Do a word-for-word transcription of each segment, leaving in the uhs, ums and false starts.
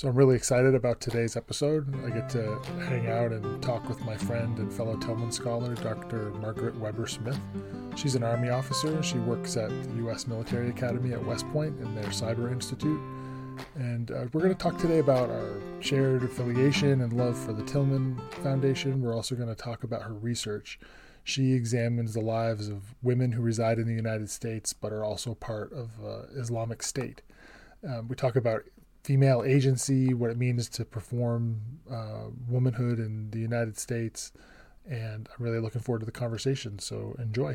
So I'm really excited about today's episode. I get to hang out and talk with my friend and fellow Tillman scholar, Doctor Margaret Weber Smith. She's an Army officer. She works at the U S Military Academy at West Point in their Cyber Institute. And uh, we're going to talk today about our shared affiliation and love for the Tillman Foundation. We're also going to talk about her research. She examines the lives of women who reside in the United States but are also part of uh, Islamic State. Um, we talk about female agency, what it means to perform uh, womanhood in the United States, and I'm really looking forward to the conversation, so enjoy.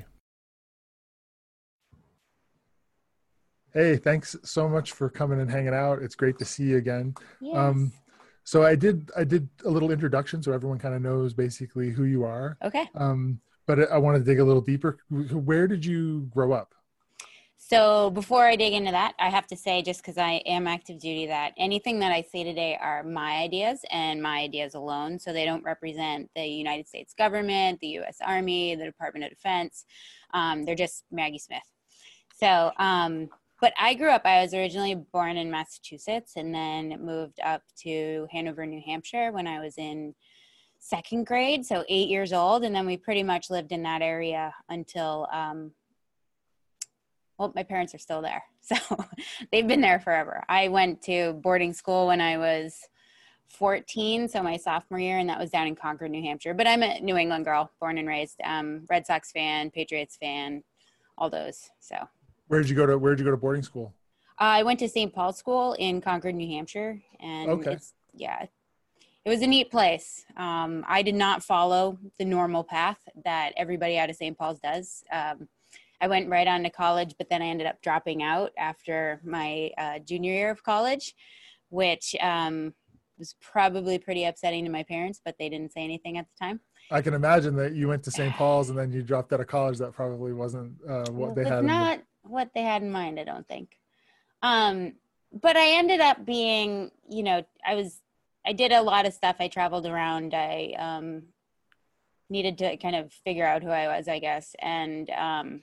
Hey, thanks so much for coming and hanging out. It's great to see you again. Yes. Um, so I did I did a little introduction so everyone kind of knows basically who you are. Okay. Um, but I want to dig a little deeper. Where did you grow up? So before I dig into that, I have to say, just because I am active duty, that anything that I say today are my ideas and my ideas alone. So they don't represent the United States government, the U S Army, the Department of Defense. Um, they're just Maggie Smith. So, um, but I grew up, I was originally born in Massachusetts and then moved up to Hanover, New Hampshire when I was in second grade. So eight years old. And then we pretty much lived in that area until, um, well, my parents are still there. So they've been there forever. I went to boarding school when I was fourteen, so my sophomore year, and that was down in Concord, New Hampshire. But I'm a New England girl, born and raised. Um, Red Sox fan, Patriots fan, all those. So Where did you go to where did you go to boarding school? uh, I went to Saint Paul's School in Concord, New Hampshire. And Okay. it's, yeah, it was a neat place. Um, I did not follow the normal path that everybody out of Saint Paul's does. Um, I went right on to college, but then I ended up dropping out after my uh, junior year of college, which um, was probably pretty upsetting to my parents, but they didn't say anything at the time. I can imagine that you went to Saint Paul's and then you dropped out of college. That probably wasn't uh, what Well, they it's had. not in the... what they had in mind, I don't think. Um, but I ended up being, you know, I was, I did a lot of stuff. I traveled around. I um, needed to kind of figure out who I was, I guess. And um,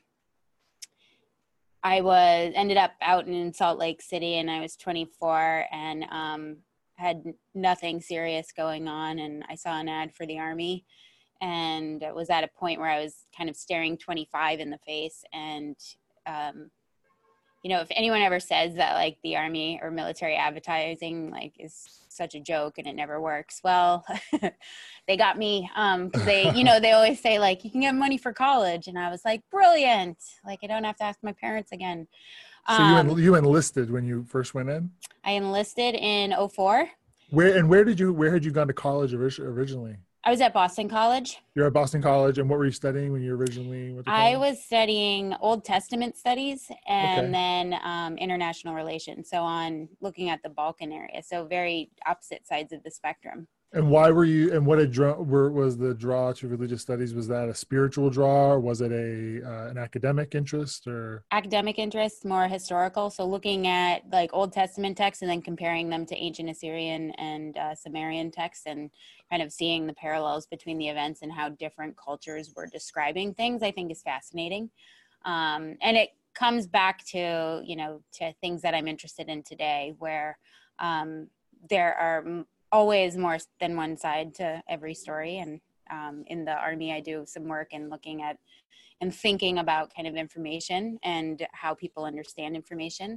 I was ended up out in Salt Lake City, and I was twenty-four and um, had nothing serious going on. And I saw an ad for the Army, and was at a point where I was kind of staring twenty-five in the face. And um, you know, if anyone ever says that like the Army or military advertising like is such a joke and it never works, well, they got me. Um, cause they, you know, they always say like, you can get money for college. And I was like, brilliant. Like, I don't have to ask my parents again. So Um, you, en- you enlisted when you first went in? I enlisted in oh four. Where, and where did you, where had you gone to college ori- originally? I was at Boston College. You're at Boston College, and what were you studying when you originally went to college? I was studying Old Testament studies and Okay. then um, international relations. So on looking at the Balkan area. So very opposite sides of the spectrum. And why were you, and what a draw, were, was the draw to religious studies? Was that a spiritual draw, or was it a uh, an academic interest, or? Academic interest, more historical. So looking at like Old Testament texts and then comparing them to ancient Assyrian and uh, Sumerian texts and kind of seeing the parallels between the events and how different cultures were describing things, I think is fascinating. Um, and it comes back to, you know, to things that I'm interested in today, where um, there are always more than one side to every story. And um, in the Army, I do some work in looking at and thinking about kind of information and how people understand information.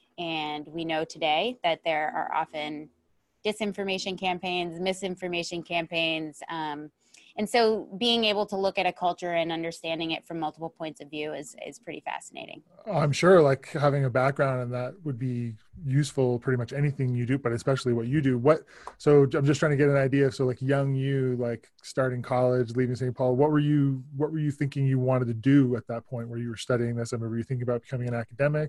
And we know today that there are often disinformation campaigns, misinformation campaigns. Um, and so being able to look at a culture and understanding it from multiple points of view is, is pretty fascinating. I'm sure like having a background in that would be useful pretty much anything you do, but especially what you do. What, so I'm just trying to get an idea. So like young you, like starting college, leaving Saint Paul, what were you, what were you thinking you wanted to do at that point where you were studying this? I mean, were you thinking about becoming an academic?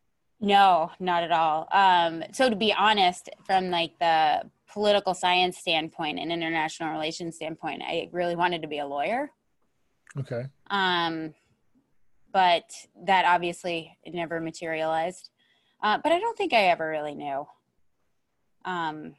No, not at all. Um, so to be honest, from like the political science standpoint and international relations standpoint, I really wanted to be a lawyer. Okay. Um, but that obviously never materialized. Uh, but I don't think I ever really knew. Um,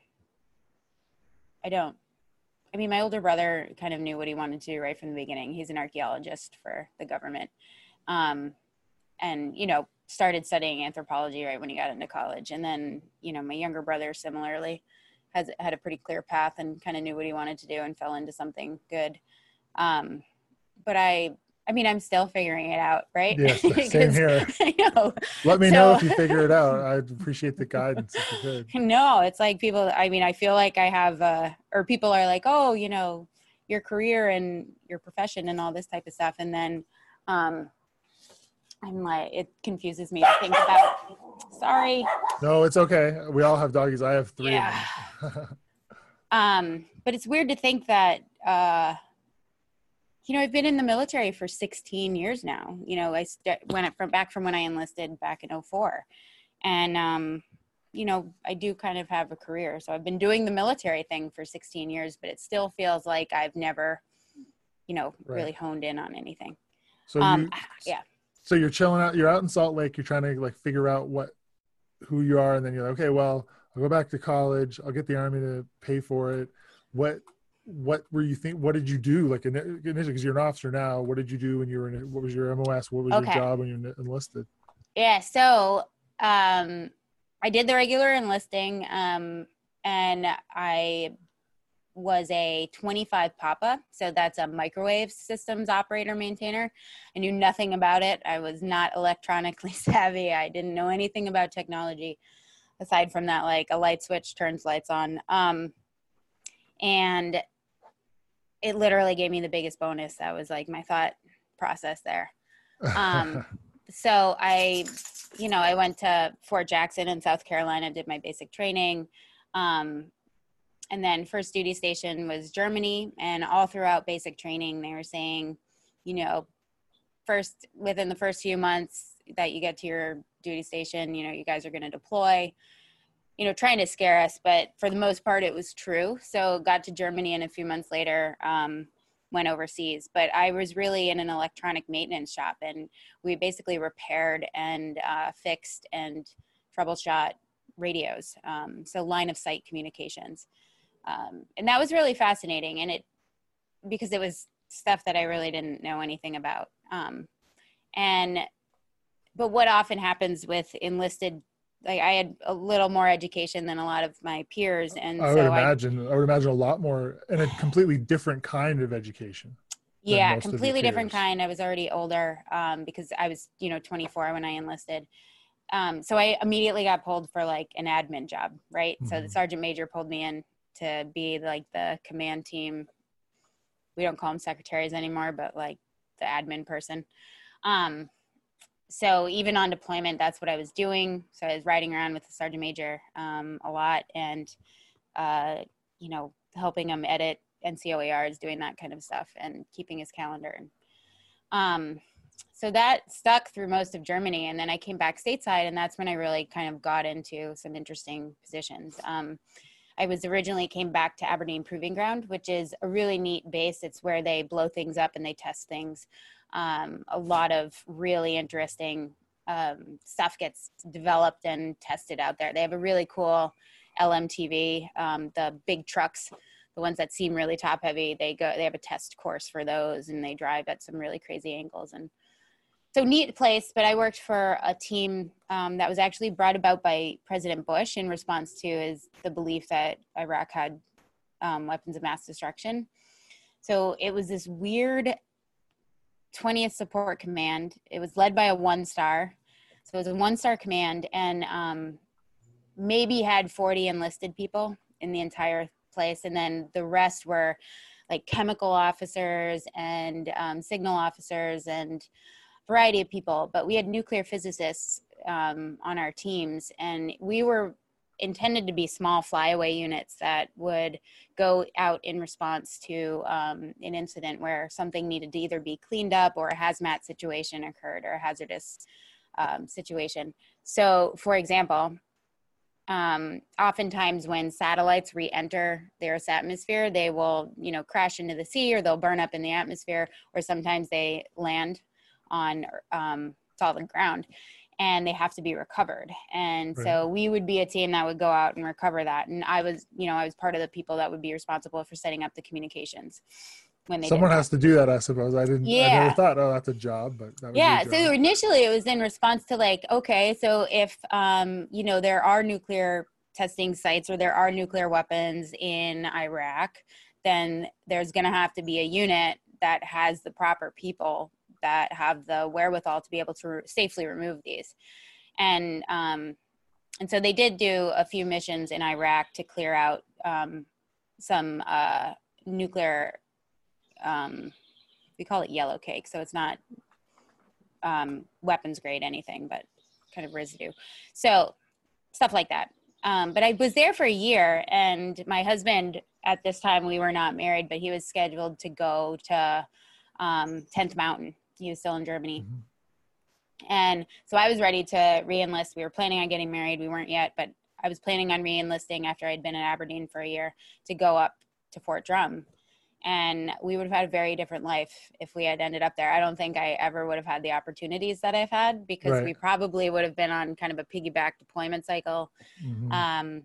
I don't. I mean, my older brother kind of knew what he wanted to do right from the beginning. He's an archaeologist for the government. Um, and, you know, started studying anthropology right when he got into college. And then, you know, my younger brother similarly has had a pretty clear path and kind of knew what he wanted to do and fell into something good. Um, but I, I mean, I'm still figuring it out, right? Yes, same here. I know. Let me so, know if you figure it out. I'd appreciate the guidance if you could. No, it's like people, I mean, I feel like I have, uh, or people are like, oh, you know, your career and your profession and all this type of stuff. And then um, I'm like, it confuses me to think about, sorry. No, it's okay. We all have doggies. I have three Yeah. of them. um, but it's weird to think that, uh, you know, I've been in the military for sixteen years now. You know, I st- went from back from when I enlisted back in oh four. And, um, you know, I do kind of have a career. So I've been doing the military thing for sixteen years, but it still feels like I've never, you know, Right. really honed in on anything. So um, you, yeah. So you're chilling out, you're out in Salt Lake, you're trying to like figure out what, who you are. And then you're like, okay, well, I'll go back to college. I'll get the Army to pay for it. What, what were you think, what did you do? Like initially, because you're an officer now, what did you do when you were in, what was your M O S? What was Okay. your job when you enlisted? Yeah. So, um, I did the regular enlisting, um, and I was a twenty-five Papa. So that's a microwave systems operator maintainer. I knew nothing about it. I was not electronically savvy. I didn't know anything about technology aside from that, like a light switch turns lights on. Um, and it literally gave me the biggest bonus. That was like my thought process there. Um, so I, you know, I went to Fort Jackson in South Carolina, did my basic training. Um, and then first duty station was Germany. And all throughout basic training, they were saying, you know, first, within the first few months that you get to your duty station, you know, you guys are going to deploy, you know, trying to scare us. But for the most part, it was true. So got to Germany, and a few months later, um, went overseas. But I was really in an electronic maintenance shop, and we basically repaired and uh, fixed and troubleshot radios. Um, so line of sight communications. Um, and that was really fascinating. And it, because it was stuff that I really didn't know anything about. Um, and, but what often happens with enlisted, like I had a little more education than a lot of my peers. And I so would imagine, I, I I would imagine a lot more, and a completely different kind of education. Yeah, completely different kind. I was already older um, because I was, you know, twenty-four when I enlisted. Um, so I immediately got pulled for like an admin job, right? Mm-hmm. So the sergeant major pulled me in to be like the command team. We don't call them secretaries anymore, but like the admin person. Um, so even on deployment, that's what I was doing. So I was riding around with the sergeant major um, a lot, and, uh, you know, helping him edit N C O A Rs, doing that kind of stuff and keeping his calendar. And um, so that stuck through most of Germany. And then I came back stateside, and that's when I really kind of got into some interesting positions. Um, I was originally came back to Aberdeen Proving Ground, which is a really neat base. It's where they blow things up and they test things. Um, a lot of really interesting um, stuff gets developed and tested out there. They have a really cool L M T V, um, the big trucks, the ones that seem really top heavy. They go, they have a test course for those, and they drive at some really crazy angles. And so neat place. But I worked for a team um, that was actually brought about by President Bush in response to his, the belief that Iraq had um, weapons of mass destruction. So it was this weird twentieth Support Command. It was led by a one star. So it was a one star command, and um, maybe had forty enlisted people in the entire place. And then the rest were like chemical officers and um, signal officers and variety of people. But we had nuclear physicists um, on our teams, and we were intended to be small flyaway units that would go out in response to um, an incident where something needed to either be cleaned up or a hazmat situation occurred or a hazardous um, situation. So for example, um, oftentimes when satellites re-enter the Earth's atmosphere, they will, you know, crash into the sea, or they'll burn up in the atmosphere, or sometimes they land on um, solid ground and they have to be recovered. And right. So we would be a team that would go out and recover that. And I was, you know, I was part of the people that would be responsible for setting up the communications. when they Someone did that. has to do that, I suppose. I didn't, I never Yeah. thought, oh, that's a job, but that was Yeah. your So job. initially it was in response to like, okay, so if, um, you know, there are nuclear testing sites or there are nuclear weapons in Iraq, then there's going to have to be a unit that has the proper people that have the wherewithal to be able to re- safely remove these. And, um, and so they did do a few missions in Iraq to clear out, um, some, uh, nuclear, um, we call it yellow cake. So it's not, um, weapons grade anything, but kind of residue. So stuff like that. Um, but I was there for a year, and my husband at this time, we were not married, but he was scheduled to go to um, tenth Mountain. He was still in Germany. Mm-hmm. And so I was ready to re-enlist. We were planning on getting married. We weren't yet, but I was planning on re-enlisting after I'd been in Aberdeen for a year to go up to Fort Drum. And we would have had a very different life if we had ended up there. I don't think I ever would have had the opportunities that I've had, because right. we probably would have been on kind of a piggyback deployment cycle. Mm-hmm. Um,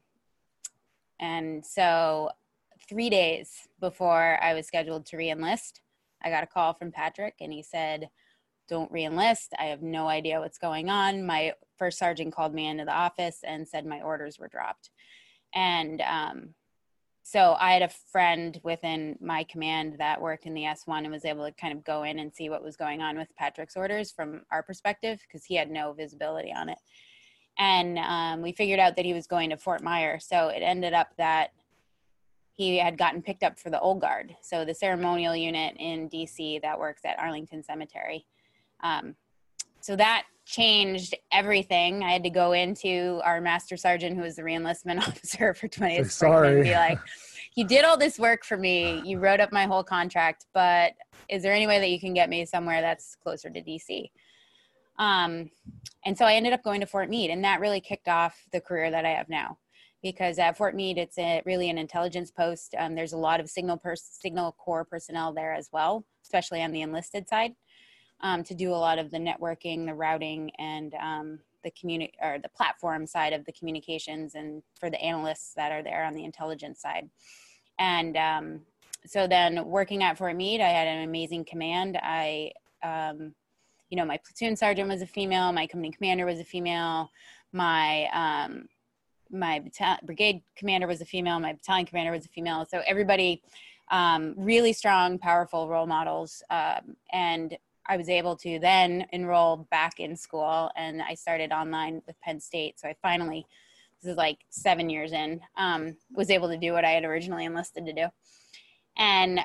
and so three days before I was scheduled to re-enlist, I got a call from Patrick, and he said, don't re-enlist. I have no idea what's going on. My first sergeant called me into the office and said my orders were dropped. And, um, So I had a friend within my command that worked in the S one and was able to kind of go in and see what was going on with Patrick's orders from our perspective, because he had no visibility on it. And um, we figured out that he was going to Fort Myer. So it ended up that he had gotten picked up for the Old Guard. So the ceremonial unit in D C that works at Arlington Cemetery. Um, so that changed everything. I had to go into our master sergeant, who was the reenlistment officer for twentieth Springman, and be like, you did all this work for me. You wrote up my whole contract, but is there any way that you can get me somewhere that's closer to D C? Um, and so I ended up going to Fort Meade, and that really kicked off the career that I have now. Because at Fort Meade, it's a, really an intelligence post. Um, there's a lot of signal pers- signal corps personnel there as well, especially on the enlisted side. Um, to do a lot of the networking, the routing, and um, the communi- or the platform side of the communications, and for the analysts that are there on the intelligence side. And um, so then working at Fort Meade, I had an amazing command. I, um, you know, my platoon sergeant was a female, my company commander was a female, my um, my battalion, brigade commander was a female, my battalion commander was a female. So everybody um, really strong, powerful role models, um, and I was able to then enroll back in school, and I started online with Penn State. So I finally, this is like seven years in, um, was able to do what I had originally enlisted to do. And,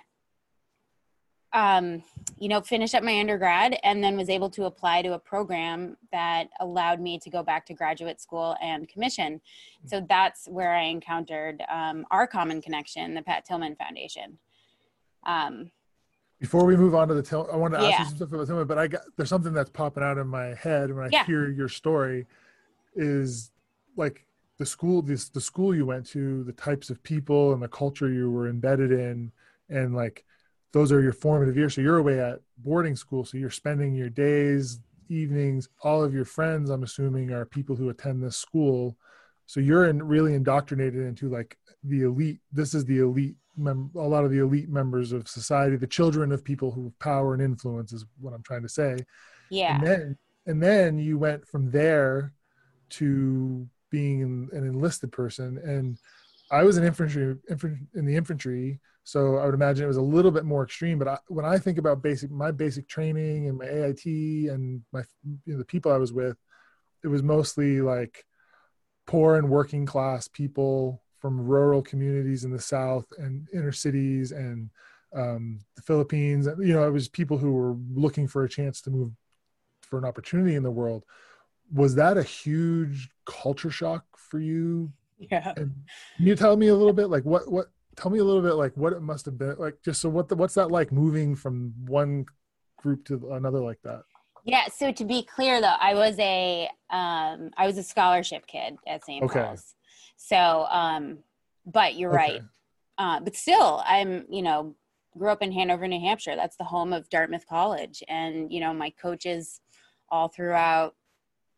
um, you know, finish up my undergrad, and then was able to apply to a program that allowed me to go back to graduate school and commission. So that's where I encountered um, our common connection, the Pat Tillman Foundation. Um, Before we move on to the Till, I wanted to ask yeah. you some stuff about Tillman, but I got, there's something that's popping out in my head when I yeah. hear your story, is like the school, this, the school you went to, the types of people and the culture you were embedded in, and like, those are your formative years. So you're away at boarding school. So you're spending your days, evenings, all of your friends, I'm assuming, are people who attend this school. So you're in, really indoctrinated into like the elite. This is the elite, mem- a lot of the elite members of society, the children of people who have power and influence is what I'm trying to say. Yeah. And then, and then you went from there to being an, an enlisted person. And I was an infantry, infantry in the infantry. So I would imagine it was a little bit more extreme, but I, when I think about basic, my basic training and my A I T and my, you know, the people I was with, it was mostly like poor and working class people from rural communities in the South and inner cities and um, the Philippines. You know, it was people who were looking for a chance to move for an opportunity in the world. Was that a huge culture shock for you? Yeah. And can you tell me a little bit, like what, what, tell me a little bit like what it must have been like, just so what the, what's that like moving from one group to another like that? Yeah. So to be clear though, I was a, um, I was a scholarship kid at Saint Okay. Paul's. So, um, but you're Okay. right. Uh, but still I'm, you know, grew up in Hanover, New Hampshire. That's the home of Dartmouth College. And, you know, my coaches all throughout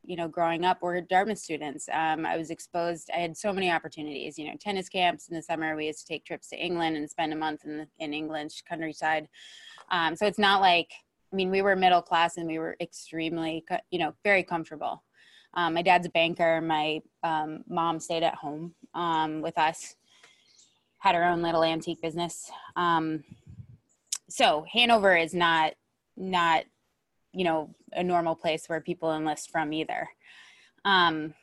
you know, growing up were Dartmouth students. Um, I was exposed, I had so many opportunities, you know, tennis camps in the summer. We used to take trips to England and spend a month in, the, in England's countryside. Um, so it's not like, I mean, we were middle class and we were extremely, you know, very comfortable. Um, my dad's a banker. My um, mom stayed at home um, with us, had her own little antique business. Um, so Hanover is not, not, you know, a normal place where people enlist from either. Um,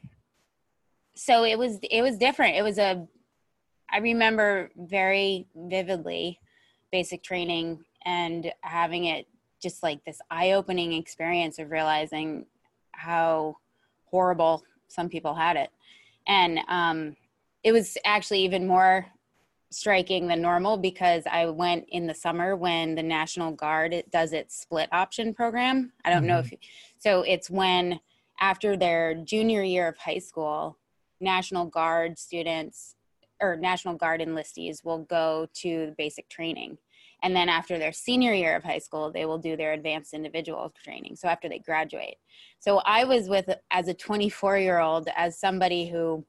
so it was, it was different. It was a, I remember very vividly basic training and having it just like this eye-opening experience of realizing how horrible some people had it. And um, it was actually even more striking than normal because I went in the summer when the National Guard does its split option program. I don't mm-hmm. know if, you, so it's when after their junior year of high school, National Guard students or National Guard enlistees will go to basic training. And then after their senior year of high school, they will do their advanced individual training. So after they graduate. So I was with, as a twenty-four year old, as somebody who,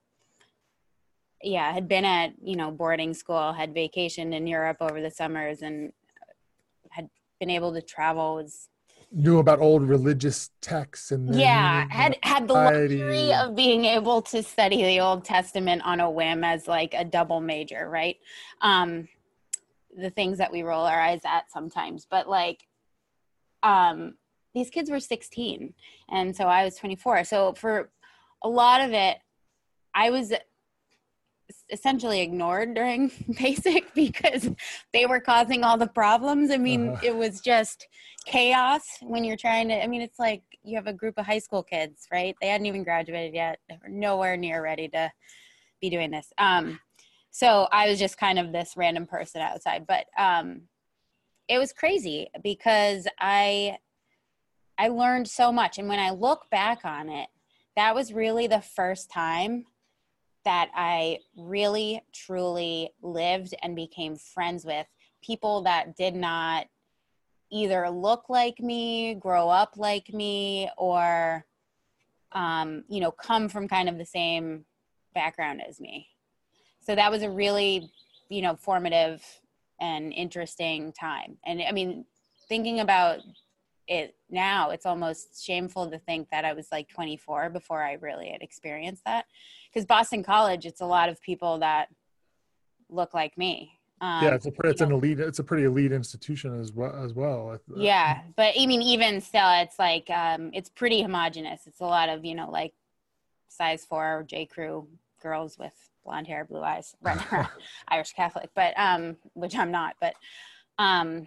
yeah, had been at, you know, boarding school, had vacationed in Europe over the summers and had been able to travel, was knew about old religious texts and yeah, had had the luxury of being able to study the Old Testament on a whim as like a double major, right? Um, the things that we roll our eyes at sometimes, but like, um, these kids were sixteen, and so I was twenty-four. So for a lot of it, I was essentially ignored during basic because they were causing all the problems. I mean, uh-huh. It was just chaos when you're trying to, I mean, it's like you have a group of high school kids, right? They hadn't even graduated yet. They were nowhere near ready to be doing this. Um, so I was just kind of this random person outside, but um, it was crazy because I, I learned so much. And when I look back on it, that was really the first time that I really, truly lived and became friends with people that did not either look like me, grow up like me, or, um, you know, come from kind of the same background as me. So that was a really, you know, formative and interesting time. And I mean, thinking about it now, it's almost shameful to think that I was like twenty-four before I really had experienced that. Because Boston College, it's a lot of people that look like me. Um, yeah, it's a it's an know, elite, it's a pretty elite institution as well. As well. Yeah, but I mean, even still, it's like um, it's pretty homogenous. It's a lot of, you know, like size four J. Crew girls with blonde hair, blue eyes, running around, Irish Catholic, but um, which I'm not. But um,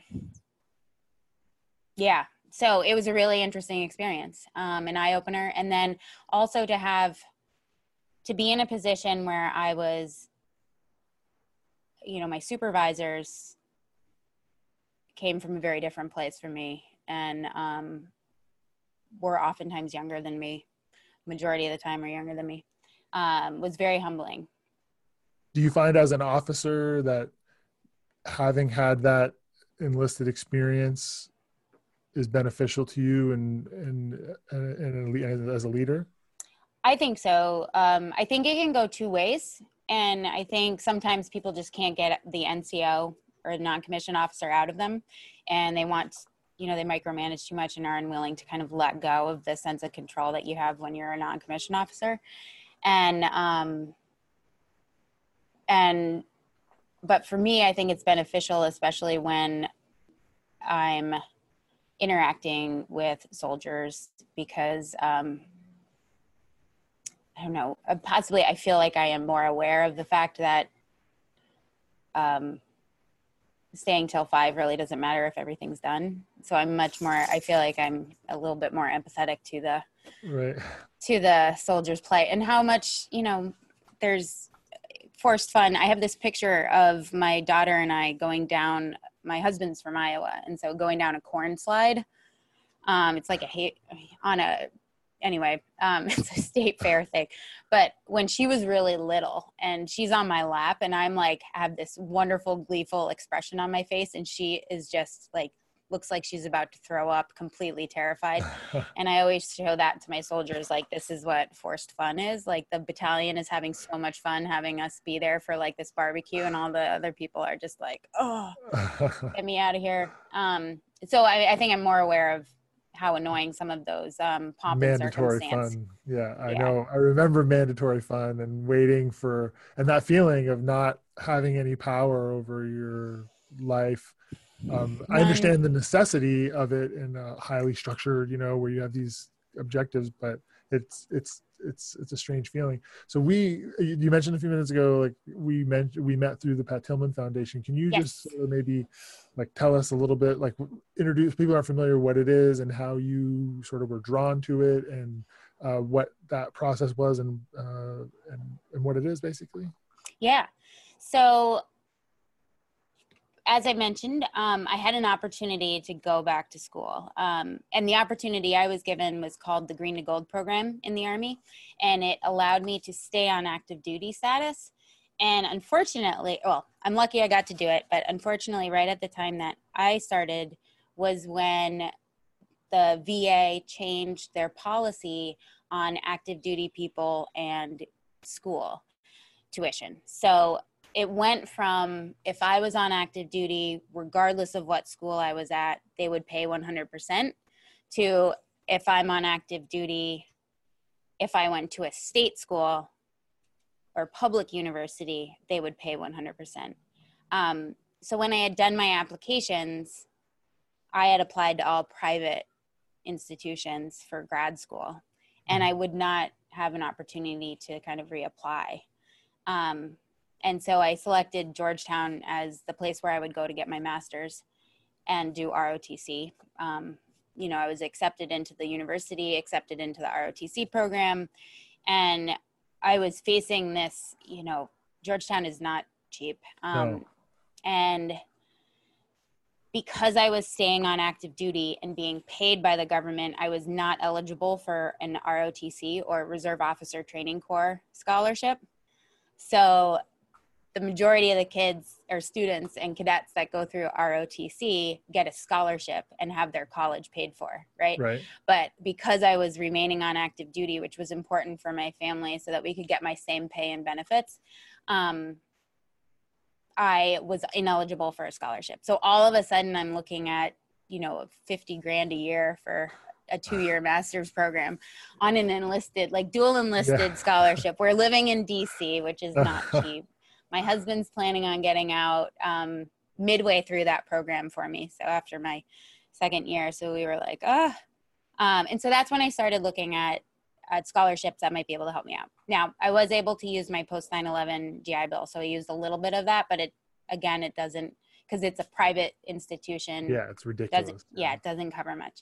yeah, so it was a really interesting experience, um, an eye opener, and then also to have. To be in a position where I was, you know, my supervisors came from a very different place from me and um, were oftentimes younger than me. Majority of the time are younger than me. Um, was very humbling. Do you find as an officer that having had that enlisted experience is beneficial to you and, and, and, and as a leader? I think so. Um, I think it can go two ways. And I think sometimes people just can't get the N C O or the non-commissioned officer out of them. And they want, you know, they micromanage too much and are unwilling to kind of let go of the sense of control that you have when you're a non-commissioned officer. And, um, and, but for me, I think it's beneficial, especially when I'm interacting with soldiers because, um, I don't know, possibly I feel like I am more aware of the fact that um, staying till five really doesn't matter if everything's done. So I'm much more, I feel like I'm a little bit more empathetic to the, right. to the soldiers' plight and how much, you know, there's forced fun. I have this picture of my daughter and I going down, my husband's from Iowa. And so going down a corn slide, um, it's like a, on a, Anyway, um, it's a state fair thing. But when she was really little and she's on my lap and I'm like, have this wonderful, gleeful expression on my face and she is just like looks like she's about to throw up, completely terrified. And I always show that to my soldiers, like, this is what forced fun is. Like, the battalion is having so much fun having us be there for like this barbecue, and all the other people are just like, oh, get me out of here. Um, so I, I think I'm more aware of how annoying some of those um, pomp and mandatory circumstance. fun. Yeah, I Yeah. know. I remember mandatory fun and waiting for, and that feeling of not having any power over your life. Um, I understand the necessity of it in a highly structured, you know, where you have these objectives, but it's it's it's it's a strange feeling. So we, you mentioned a few minutes ago, like we met we met through the Pat Tillman Foundation. Can you Yes. just sort of maybe like tell us a little bit, like introduce, people aren't familiar what it is and how you sort of were drawn to it, and uh, what that process was, and uh, and and what it is basically? Yeah. So as I mentioned, um, I had an opportunity to go back to school. Um, and the opportunity I was given was called the Green to Gold program in the Army. And it allowed me to stay on active duty status. And unfortunately, well, I'm lucky I got to do it, but unfortunately, right at the time that I started was when the V A changed their policy on active duty people and school tuition. So it went from, if I was on active duty, regardless of what school I was at, they would pay one hundred percent, to if I'm on active duty, if I went to a state school or public university, they would pay one hundred percent. Um, so when I had done my applications, I had applied to all private institutions for grad school, and I would not have an opportunity to kind of reapply. Um, And so I selected Georgetown as the place where I would go to get my master's and do R O T C. Um, you know, I was accepted into the university, accepted into the R O T C program. And I was facing this, you know, Georgetown is not cheap. Um, No. And because I was staying on active duty and being paid by the government, I was not eligible for an R O T C, or Reserve Officer Training Corps scholarship. So the majority of the kids or students and cadets that go through R O T C get a scholarship and have their college paid for, right? Right. But because I was remaining on active duty, which was important for my family so that we could get my same pay and benefits, um, I was ineligible for a scholarship. So all of a sudden I'm looking at, you know, fifty grand a year for a two-year master's program on an enlisted, like dual enlisted Yeah. scholarship. We're living in D C, which is not cheap. My husband's planning on getting out um, midway through that program for me. So after my second year, so we were like, ah. Um, and so that's when I started looking at, at scholarships that might be able to help me out. Now, I was able to use my post nine eleven G I Bill. So I used a little bit of that, but it, again, it doesn't, because it's a private institution. Yeah, it's ridiculous. Doesn't, yeah, it doesn't cover much.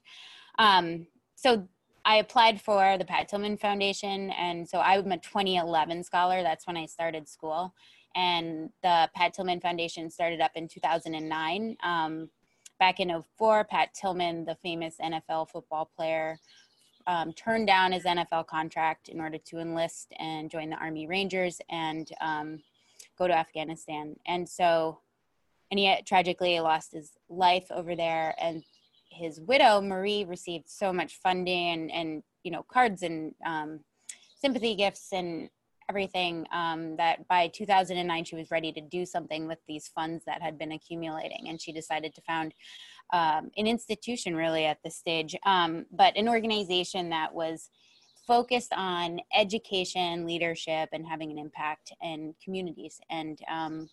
Um, so I applied for the Pat Tillman Foundation. And so I'm a twenty eleven scholar. That's when I started school. And the Pat Tillman Foundation started up in two thousand nine. Um, back in oh four, Pat Tillman, the famous N F L football player, um, turned down his N F L contract in order to enlist and join the Army Rangers and um, go to Afghanistan. And so, and he tragically lost his life over there. And his widow, Marie, received so much funding and, and you know, cards and um, sympathy gifts and everything, um, that by two thousand nine, she was ready to do something with these funds that had been accumulating. And she decided to found um, an institution really at this stage, um, but an organization that was focused on education, leadership, and having an impact in communities. And, um,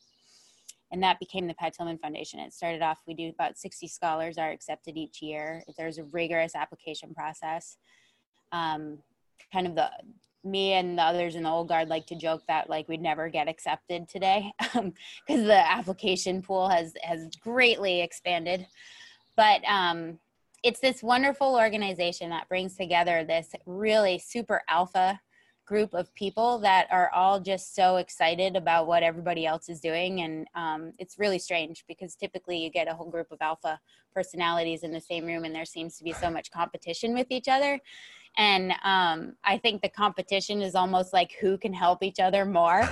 and that became the Pat Tillman Foundation. It started off, we do about sixty scholars are accepted each year. There's a rigorous application process. Um, kind of the, me and the others in the old guard like to joke that like we'd never get accepted today because um, the application pool has has greatly expanded. But um, it's this wonderful organization that brings together this really super alpha group of people that are all just so excited about what everybody else is doing. And um, it's really strange because typically you get a whole group of alpha personalities in the same room and there seems to be so much competition with each other. And um, I think the competition is almost like who can help each other more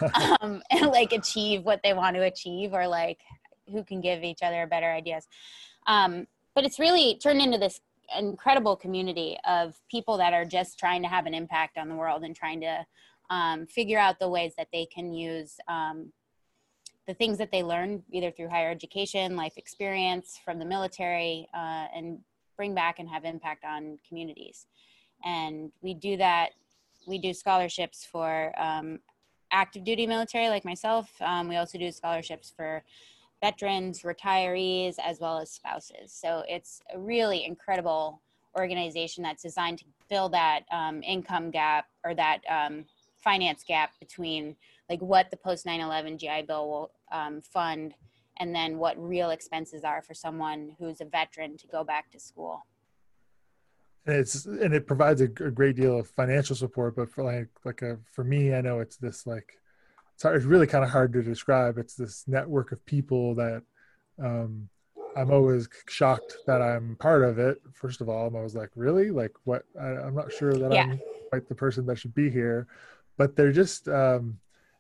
um, and like achieve what they want to achieve, or like who can give each other better ideas. Um, but it's really turned into this incredible community of people that are just trying to have an impact on the world and trying to um, figure out the ways that they can use um, the things that they learn either through higher education, life experience from the military, uh, and bring back and have impact on communities. And we do that. We do scholarships for um, active duty military like myself. Um, we also do scholarships for veterans, retirees, as well as spouses. So it's a really incredible organization that's designed to fill that um, income gap or that um, finance gap between like what the post nine eleven G I Bill will um, fund and then what real expenses are for someone who's a veteran to go back to school. And it's and it provides a, a great deal of financial support, but for like like a for me, I know it's this like it's, hard, it's really kind of hard to describe. It's this network of people that um, I'm always shocked that I'm part of it. First of all, I'm always like, really? Like what? I, I'm not sure that Yeah. I'm quite the person that should be here. But they're just, um,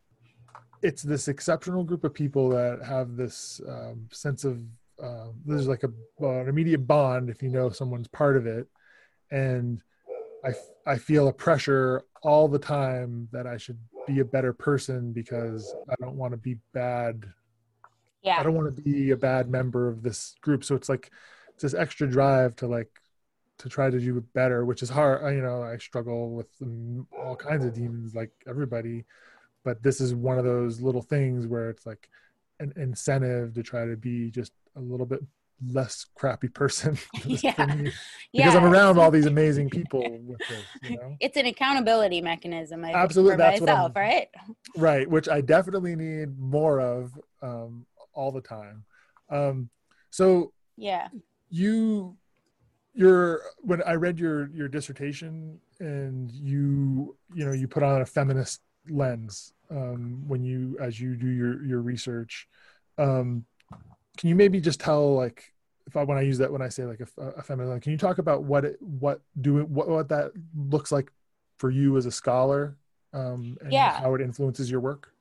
it's this exceptional group of people that have this um, sense of, uh, there's like a, well, an immediate bond if you know someone's part of it. And I, I feel a pressure all the time that I should be a better person because I don't want to be bad. Yeah. I don't want to be a bad member of this group. So it's like, it's this extra drive to like, to try to do better, which is hard. You know, I struggle with all kinds of demons like everybody, but this is one of those little things where it's like an incentive to try to be just a little bit less crappy person yeah. for me, because yeah. I'm around all these amazing people with this, you know? It's an accountability mechanism, I Absolutely, think, for that's myself, what I'm, right? Right, which I definitely need more of um, all the time. Um, so yeah, you, you're when I read your your dissertation, and you you know you put on a feminist lens um, when you as you do your your research. Um, can you maybe just tell like if I when I use that when I say like a, a feminist lens, can you talk about what it, what doing what what that looks like for you as a scholar um, and yeah. how it influences your work?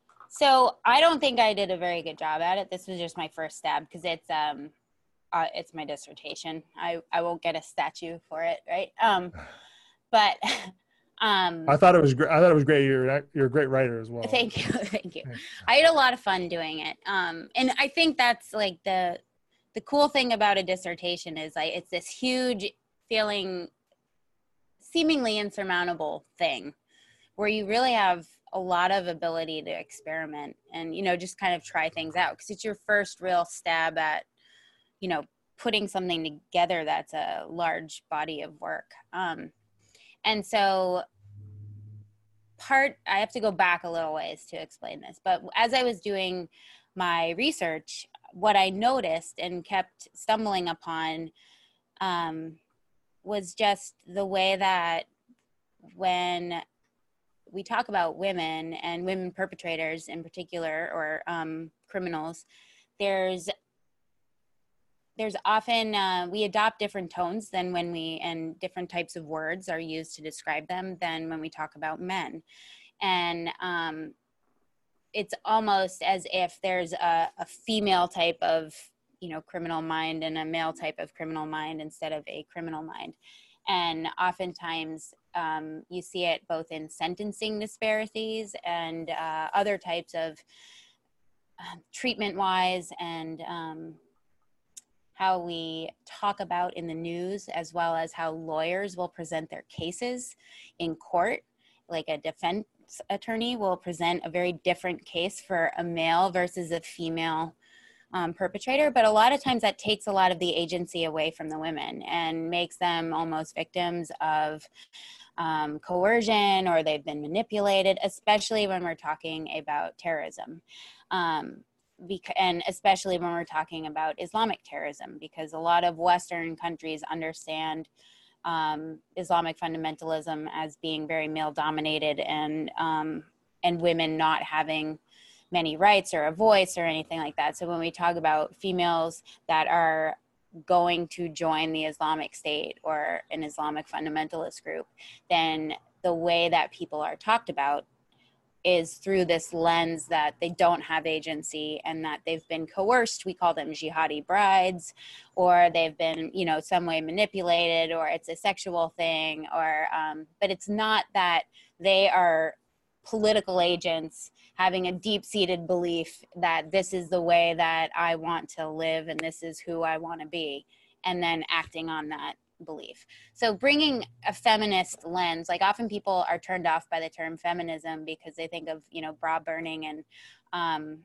So I don't think I did a very good job at it. This was just my first stab because it's um uh, it's my dissertation. I I won't get a statue for it, right? Um, but um, I thought it was great. I thought it was great. You're you're a great writer as well. Thank you, thank you. Yeah. I had a lot of fun doing it, um, and I think that's like the the cool thing about a dissertation is like it's this huge feeling, seemingly insurmountable thing, where you really have a lot of ability to experiment and, you know, just kind of try things out because it's your first real stab at, you know, putting something together that's a large body of work. Um, and so part, I have to go back a little ways to explain this, but as I was doing my research, what I noticed and kept stumbling upon um, was just the way that when we talk about women and women perpetrators in particular, or um, criminals, there's there's often, uh, we adopt different tones than when we, and different types of words are used to describe them than when we talk about men. And um, it's almost as if there's a, a female type of, you know, criminal mind and a male type of criminal mind instead of a criminal mind. And oftentimes um, you see it both in sentencing disparities and uh, other types of uh, treatment-wise and um, how we talk about in the news, as well as how lawyers will present their cases in court. Like a defense attorney will present a very different case for a male versus a female Um, perpetrator, but a lot of times that takes a lot of the agency away from the women and makes them almost victims of um, coercion, or they've been manipulated, especially when we're talking about terrorism. Um, bec- and especially when we're talking about Islamic terrorism, because a lot of Western countries understand um, Islamic fundamentalism as being very male dominated and, um, and women not having many rights or a voice or anything like that. So when we talk about females that are going to join the Islamic State or an Islamic fundamentalist group, then the way that people are talked about is through this lens that they don't have agency and that they've been coerced. We call them jihadi brides, or they've been, you know, some way manipulated, or it's a sexual thing, or, um, but it's not that they are political agents having a deep-seated belief that this is the way that I want to live and this is who I want to be, and then acting on that belief. So bringing a feminist lens, like often people are turned off by the term feminism because they think of, you know, bra burning and um,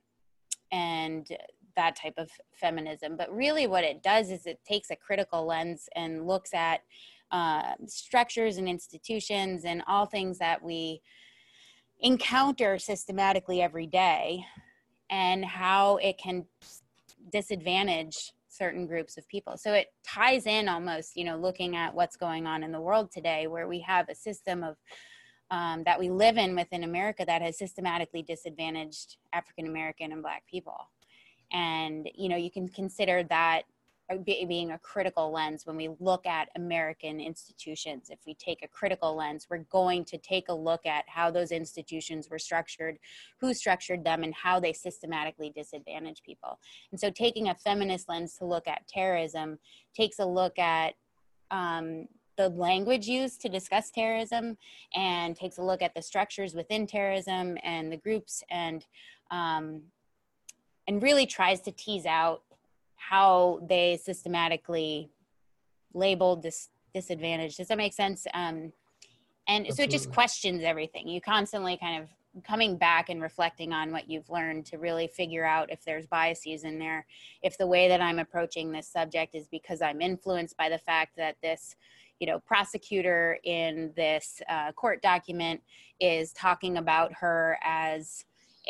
and that type of feminism. But really what it does is it takes a critical lens and looks at uh, structures and institutions and all things that we encounter systematically every day and how it can disadvantage certain groups of people. So it ties in almost, you know, looking at what's going on in the world today, where we have a system of um, that we live in within America that has systematically disadvantaged African American and Black people. And, you know, you can consider that being a critical lens when we look at American institutions. If we take a critical lens, we're going to take a look at how those institutions were structured, who structured them, and how they systematically disadvantage people. And so taking a feminist lens to look at terrorism takes a look at um, the language used to discuss terrorism, and takes a look at the structures within terrorism and the groups, and um, and really tries to tease out how they systematically labeled this disadvantage. Does that make sense? Um, and Absolutely. So it just questions everything. You constantly kind of coming back and reflecting on what you've learned to really figure out if there's biases in there, if the way that I'm approaching this subject is because I'm influenced by the fact that this, you know, prosecutor in this uh, court document is talking about her as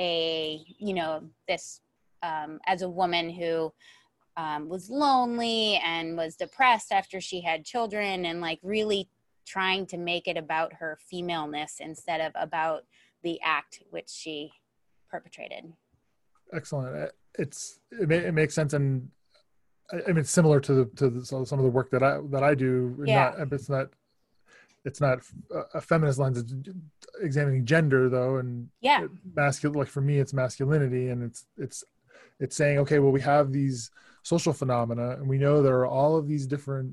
a, you know, this, um, as a woman who Um, was lonely and was depressed after she had children, and like really trying to make it about her femaleness instead of about the act which she perpetrated. Excellent. It's it, may, it makes sense, and I, I mean it's similar to the, to the, some of the work that I that I do. Yeah. Not, it's not it's not a feminist lens. It's examining gender though, and yeah, masculine. Like for me, it's masculinity, and it's it's it's saying, okay, well, we have these social phenomena, and we know there are all of these different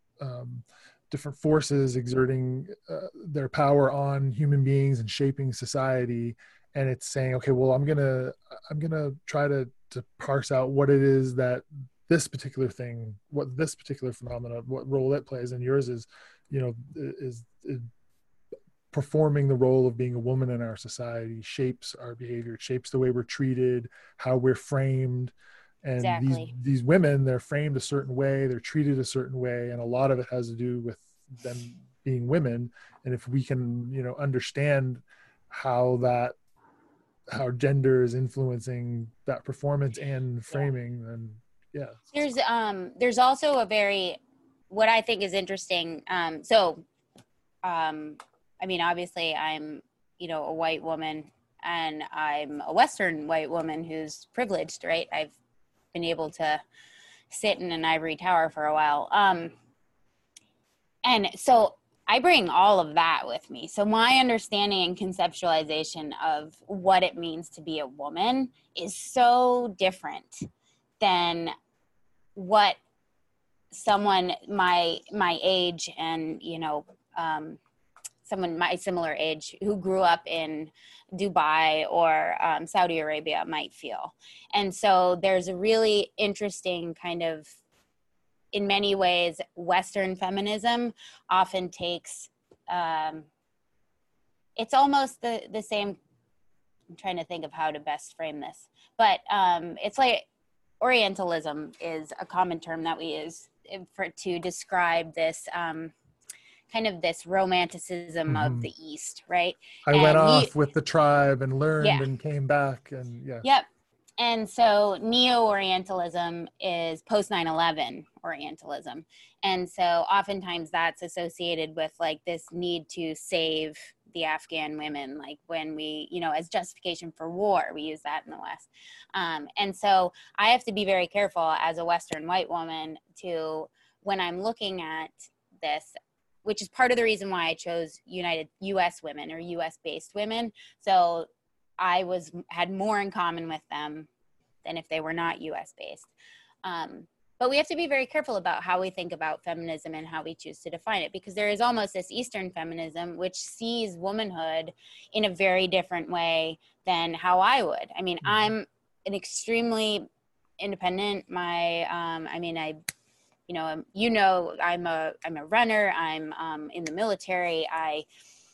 um, different forces exerting uh, their power on human beings and shaping society. And it's saying, okay, well, I'm gonna I'm gonna try to to parse out what it is that this particular thing, what this particular phenomena, what role it plays, and yours is, you know, is, is performing the role of being a woman in our society, shapes our behavior, shapes the way we're treated, how we're framed. And exactly. these these women, they're framed a certain way, they're treated a certain way, and a lot of it has to do with them being women. And if we can, you know, understand how that, how gender is influencing that performance and framing, yeah. then yeah. There's um there's also a very, what I think is interesting. Um, so, um, I mean, obviously, I'm, you know, a white woman, and I'm a Western white woman who's privileged, right? I've been able to sit in an ivory tower for a while. Um, and so I bring all of that with me. So my understanding and conceptualization of what it means to be a woman is so different than what someone my my age and, you know, um, someone my similar age who grew up in Dubai or um, Saudi Arabia might feel. And so there's a really interesting kind of, in many ways, Western feminism often takes, um, it's almost the, the same, I'm trying to think of how to best frame this, but um, it's like Orientalism is a common term that we use for to describe this um, kind of this romanticism mm-hmm. of the East, right? I and went ne- off with the tribe and learned yeah. and came back, and yeah. Yep. And so neo-Orientalism is post nine eleven Orientalism. And so oftentimes that's associated with like this need to save the Afghan women, like when we, you know, as justification for war, we use that in the West. Um, and so I have to be very careful as a Western white woman to, when I'm looking at this, which is part of the reason why I chose United U S women or U S based women. So I was had more in common with them than if they were not U S based. Um, but we have to be very careful about how we think about feminism and how we choose to define it, because there is almost this Eastern feminism which sees womanhood in a very different way than how I would. I mean, mm-hmm. I'm an extremely independent. My, um, I mean, I, you know, you know, I'm a, I'm a runner. I'm um, in the military. I,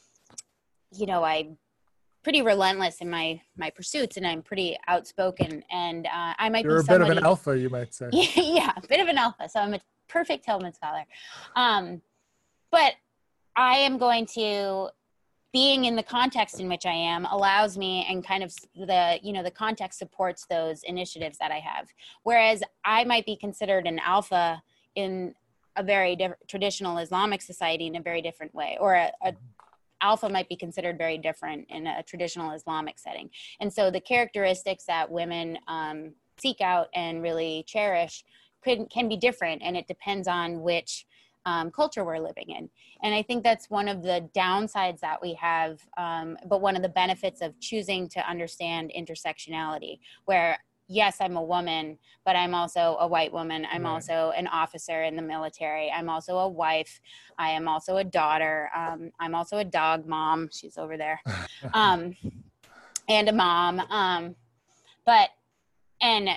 you know, I pretty relentless in my, my pursuits, and I'm pretty outspoken, and uh, I might You're be a somebody, bit of an alpha, you might say. yeah, a bit of an alpha. So I'm a perfect Tillman scholar. Um, but I am going to, being in the context in which I am allows me, and kind of the, you know, the context supports those initiatives that I have. Whereas I might be considered an alpha in a very diff- traditional Islamic society in a very different way, or a, a alpha might be considered very different in a traditional Islamic setting. And so the characteristics that women um, seek out and really cherish could, can be different, and it depends on which um, culture we're living in. And I think that's one of the downsides that we have, um, but one of the benefits of choosing to understand intersectionality, where yes, I'm a woman, but I'm also a white woman. I'm right. also an officer in the military. I'm also a wife. I am also a daughter. Um, I'm also a dog mom. She's over there. Um, and a mom. Um, but, and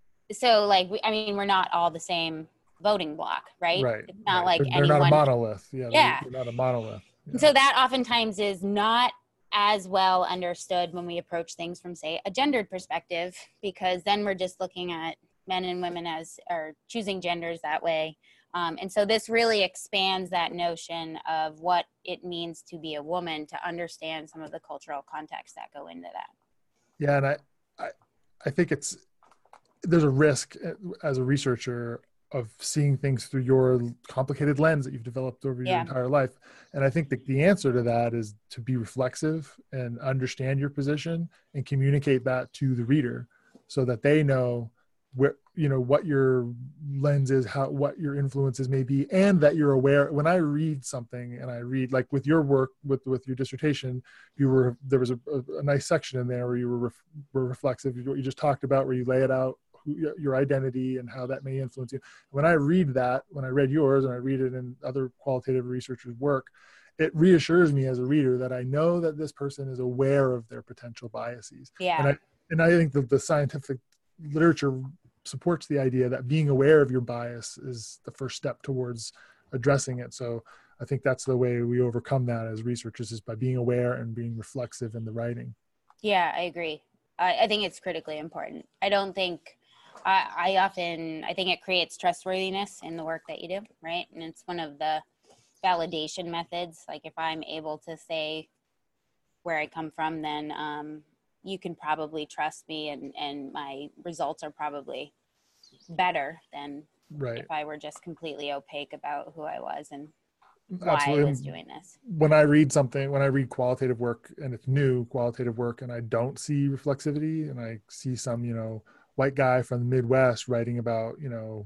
so like, we, I mean, we're not all the same voting block, right? Right. It's not right. like they're, they're anyone, not a monolith. Yeah. Yeah. They're not a monolith. Yeah. So that oftentimes is not as well understood when we approach things from, say, a gendered perspective, because then we're just looking at men and women as, or choosing genders that way. Um, and so this really expands that notion of what it means to be a woman, to understand some of the cultural contexts that go into that. Yeah. And I, I, I think it's, there's a risk as a researcher of seeing things through your complicated lens that you've developed over your yeah. entire life. And I think that the answer to that is to be reflexive and understand your position and communicate that to the reader so that they know where, you know, what your lens is, how, what your influences may be, and that you're aware. When I read something and I read, like with your work, with, with your dissertation, you were, there was a, a, a nice section in there where you were, ref, were reflexive, what you just talked about, where you lay it out, who, your identity and how that may influence you. When I read that, when I read yours and I read it in other qualitative researchers' work, it reassures me as a reader that I know that this person is aware of their potential biases. Yeah. And I, and I think that the scientific literature supports the idea that being aware of your bias is the first step towards addressing it. So I think that's the way we overcome that as researchers, is by being aware and being reflexive in the writing. Yeah, I agree. I, I think it's critically important. I don't think, I, I often, I think it creates trustworthiness in the work that you do, right? And it's one of the validation methods. Like if I'm able to say where I come from, then um, you can probably trust me, and, and my results are probably better than right. if I were just completely opaque about who I was and why Absolutely. I was doing this. When I read something, when I read qualitative work and it's new qualitative work and I don't see reflexivity, and I see some, you know, white guy from the Midwest writing about, you know,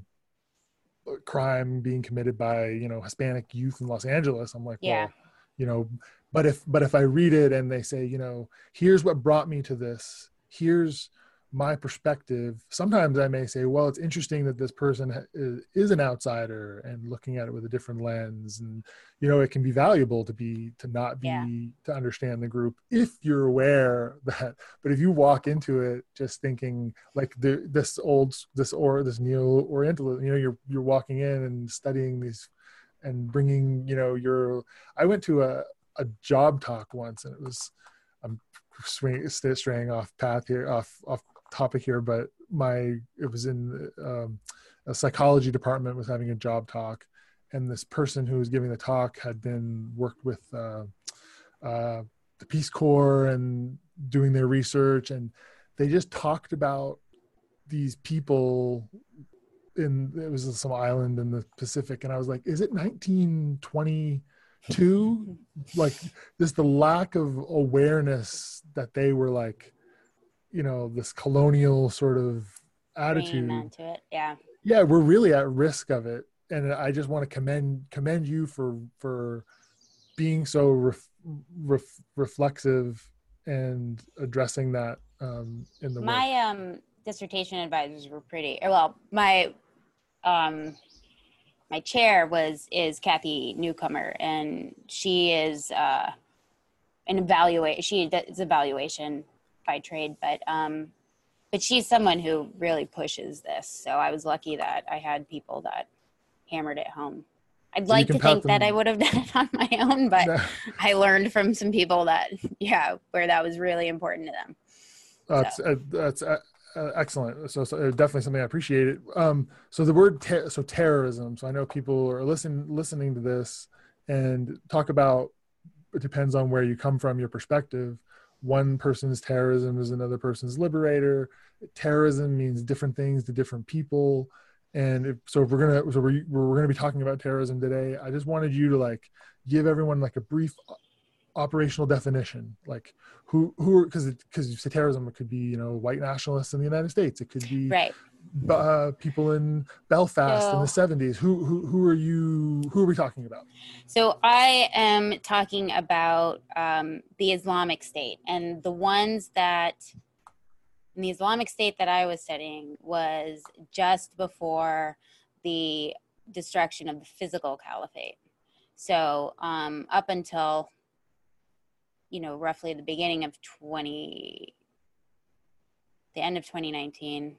crime being committed by, you know, Hispanic youth in Los Angeles, I'm like, yeah. well, you know, but if, but if I read it and they say, you know, here's what brought me to this, here's my perspective, sometimes I may say, well, it's interesting that this person is an outsider and looking at it with a different lens. And, you know, it can be valuable to be, to not be, yeah. to understand the group if you're aware that, but if you walk into it just thinking like the, this old, this, or this neo-Oriental, you know, you're, you're walking in and studying these and bringing, you know, your, I went to a, a job talk once, and it was, I'm swing, straying off path here, off, off topic here, but my, it was in um, a psychology department, was having a job talk, and this person who was giving the talk had been worked with uh, uh, the Peace Corps and doing their research, and they just talked about these people in, it was some island in the Pacific, and I was like, is it nineteen twenty-two? Like, just the lack of awareness that they were like, you know, this colonial sort of attitude. Into it. Yeah. Yeah, we're really at risk of it. And I just want to commend commend you for for being so ref, ref, reflexive and addressing that um, in the work? My um, dissertation advisors were pretty, well, my um, my chair was is Kathy Newcomer, and she is uh, an evaluate. She is evaluation by trade, but um, but she's someone who really pushes this. So I was lucky that I had people that hammered it home. I'd So you like can to pat think that I them. would have done it on my own, but No, I learned from some people that, yeah, where that was really important to them. that's So uh, that's uh, uh, excellent. So, so uh, definitely something I appreciate. Um, so the word ter- so terrorism. So I know people are listening listening to this and talk about. It depends on where you come from, your perspective. One person's terrorism is another person's liberator. Terrorism means different things to different people. And if, so if we're gonna so we're, we're gonna be talking about terrorism today, I just wanted you to like give everyone like a brief operational definition, like who who because because you say terrorism, it could be, you know, white nationalists in the United States, it could be right. uh, people in Belfast in the So seventies. Who who who are you? Who are we talking about? so I am talking about um, the Islamic State, and the ones that in the Islamic State that I was studying was just before the destruction of the physical caliphate. So um, up until, you know, roughly the beginning of twenty, the end of twenty nineteen.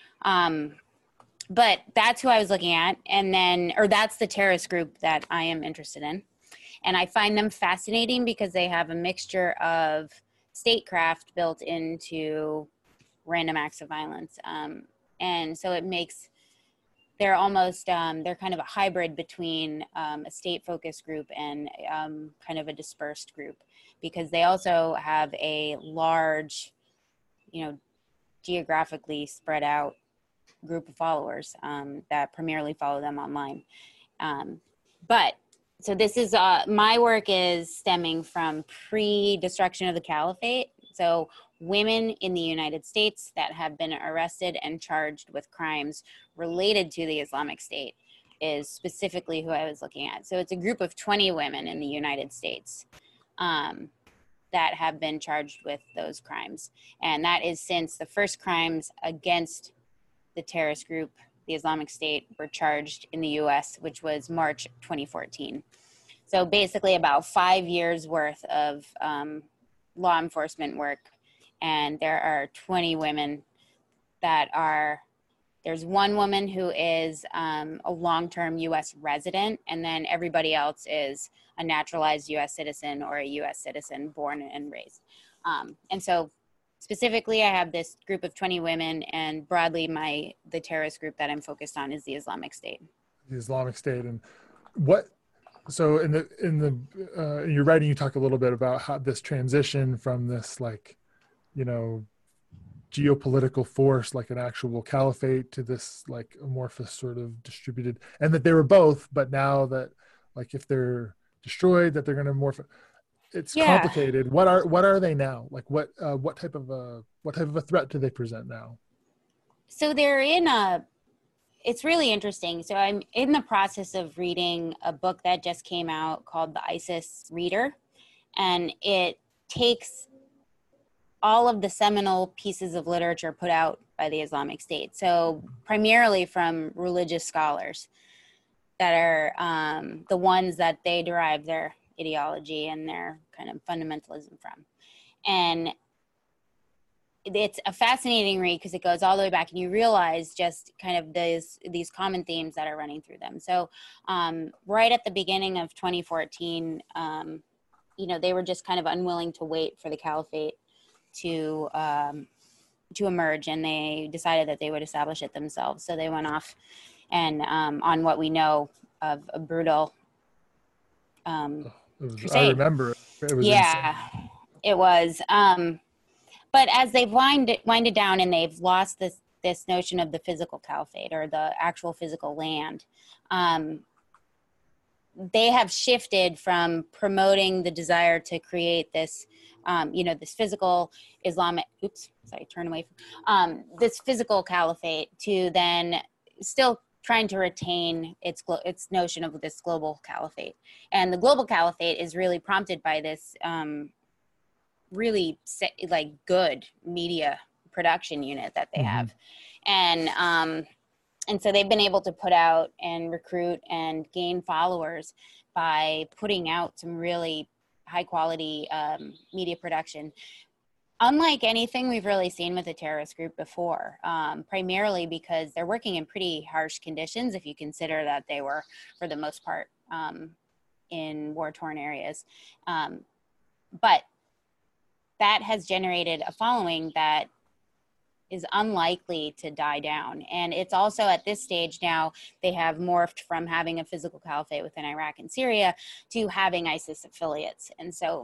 Um, but that's who I was looking at. And then, or that's the terrorist group that I am interested in. And I find them fascinating because they have a mixture of statecraft built into random acts of violence. Um, and so it makes, they're almost, um, they're kind of a hybrid between um, a state-focused group and um, kind of a dispersed group, because they also have a large, you know, geographically spread out group of followers um, that primarily follow them online. Um, but so this is, uh, my work is stemming from pre-destruction of the caliphate. So women in the United States that have been arrested and charged with crimes related to the Islamic State is specifically who I was looking at. So it's a group of twenty women in the United States um, that have been charged with those crimes. And that is since the first crimes against the terrorist group, the Islamic State, were charged in the U S, which was March twenty fourteen. So basically about five years worth of um, law enforcement work. And there are twenty women that are, there's one woman who is um, a long-term U S resident, and then everybody else is a naturalized U S citizen or a U S citizen born and raised. Um, and so specifically, I have this group of twenty women, and broadly, my the terrorist group that I'm focused on is the Islamic State. The Islamic State. And what? So in the in the uh, in your writing, you talk a little bit about how this transition from this, like, you know, geopolitical force, like an actual caliphate, to this like amorphous sort of distributed, and that they were both, but now that, like, if they're destroyed, that they're going to morph. It's Yeah. complicated. What are what are they now? Like what uh, what type of a what type of a threat do they present now? So they're in a, it's really interesting. So I'm in the process of reading a book that just came out called The ISIS Reader. And it takes all of the seminal pieces of literature put out by the Islamic State. So primarily from religious scholars that are um, the ones that they derive their ideology and their kind of fundamentalism from. And it's a fascinating read because it goes all the way back and you realize just kind of these these common themes that are running through them. So um, right at the beginning of twenty fourteen, um, you know, they were just kind of unwilling to wait for the caliphate to um, to emerge, and they decided that they would establish it themselves. So they went off and um, on what we know of a brutal um, It was, I crusade. remember it was Yeah, insane. it was. Um, but as they've winded, winded down and they've lost this this notion of the physical caliphate or the actual physical land, um, they have shifted from promoting the desire to create this, um, you know, this physical Islamic, oops, sorry, turn away from, um, this physical caliphate to then still trying to retain its its notion of this global caliphate. And the global caliphate is really prompted by this um, really like good media production unit that they mm-hmm. have. And, um, and so they've been able to put out and recruit and gain followers by putting out some really high quality um, media production. Unlike anything we've really seen with a terrorist group before, um, primarily because they're working in pretty harsh conditions if you consider that they were, for the most part, um, in war-torn areas. Um, but that has generated a following that is unlikely to die down. And it's also at this stage now, they have morphed from having a physical caliphate within Iraq and Syria to having ISIS affiliates. And so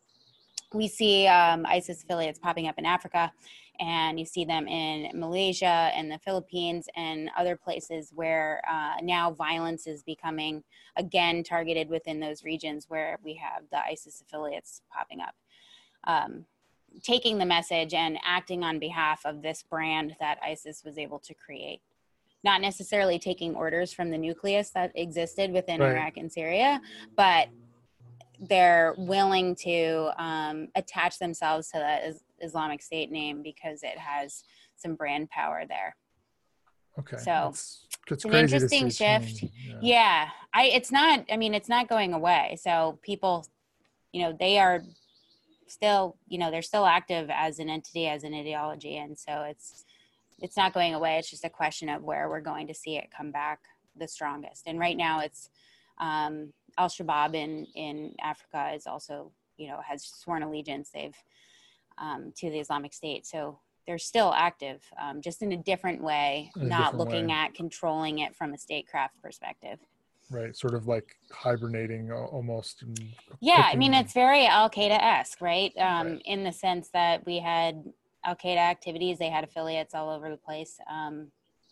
we see um, ISIS affiliates popping up in Africa, and you see them in Malaysia and the Philippines and other places where uh, now violence is becoming, again, targeted within those regions where we have the ISIS affiliates popping up. Um, taking the message and acting on behalf of this brand that ISIS was able to create. Not necessarily taking orders from the nucleus that existed within right. Iraq and Syria, but they're willing to um, attach themselves to the is- Islamic State name because it has some brand power there. Okay. So it's, it's, it's an crazy interesting shift. Yeah. yeah. I, it's not, I mean, it's not going away. So people, you know, they are still, you know, they're still active as an entity, as an ideology. And so it's, it's not going away. It's just a question of where we're going to see it come back the strongest. And right now it's, um, Al-Shabaab in, in Africa is also, you know, has sworn allegiance they've um, to the Islamic State. So they're still active, um, just in a different way, in not different looking way. at controlling it from a statecraft perspective. Right. Sort of like hibernating almost. And yeah. I mean, it's very Al-Qaeda-esque, right? Um, right? In the sense that we had Al-Qaeda activities, they had affiliates all over the place. Um,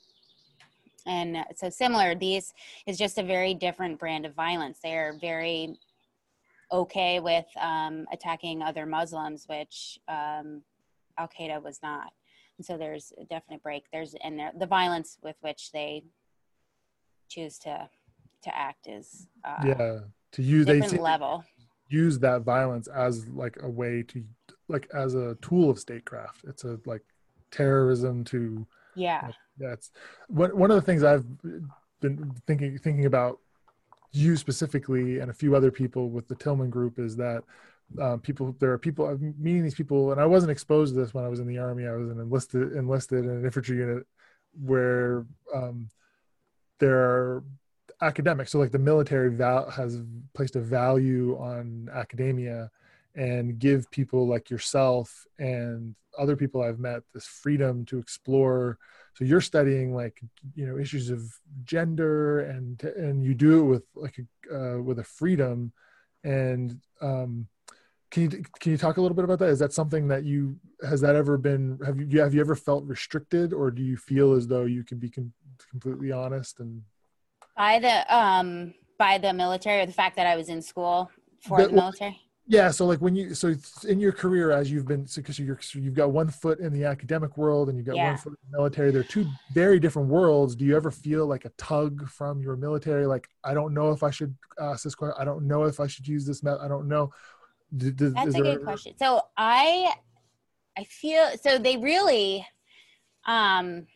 And so similar, these is just a very different brand of violence. They're very okay with um, attacking other Muslims, which um, Al-Qaeda was not. And so there's a definite break. There's and there, the violence with which they choose to to act is uh, yeah to use different they level. Use that violence as like a way to like as a tool of statecraft. It's a like terrorism to yeah. Like, that's one one of the things I've been thinking thinking about you specifically and a few other people with the Tillman group is that um, people there are people I'm meeting these people, and I wasn't exposed to this when I was in the Army. I was an enlisted enlisted in an infantry unit where um, there are academics. So like the military val- has placed a value on academia and give people like yourself and other people I've met this freedom to explore. So you're studying like, you know, issues of gender and, and you do it with like, a, uh, with a freedom. And um, can you, can you talk a little bit about that? Is that something that you, has that ever been, have you, have you ever felt restricted, or do you feel as though you can be com- completely honest and by the, um, by the military, or the fact that I was in school for the, the military? Yeah. So like when you, so in your career, as you've been, so because you're, so you've got one foot in the academic world and you've got yeah. one foot in the military, they're two very different worlds. Do you ever feel like a tug from your military? Like, I don't know if I should ask this question. I don't know if I should use this method. I don't know. D- d- That's a there good ever... question. So I, I feel, so they really, um,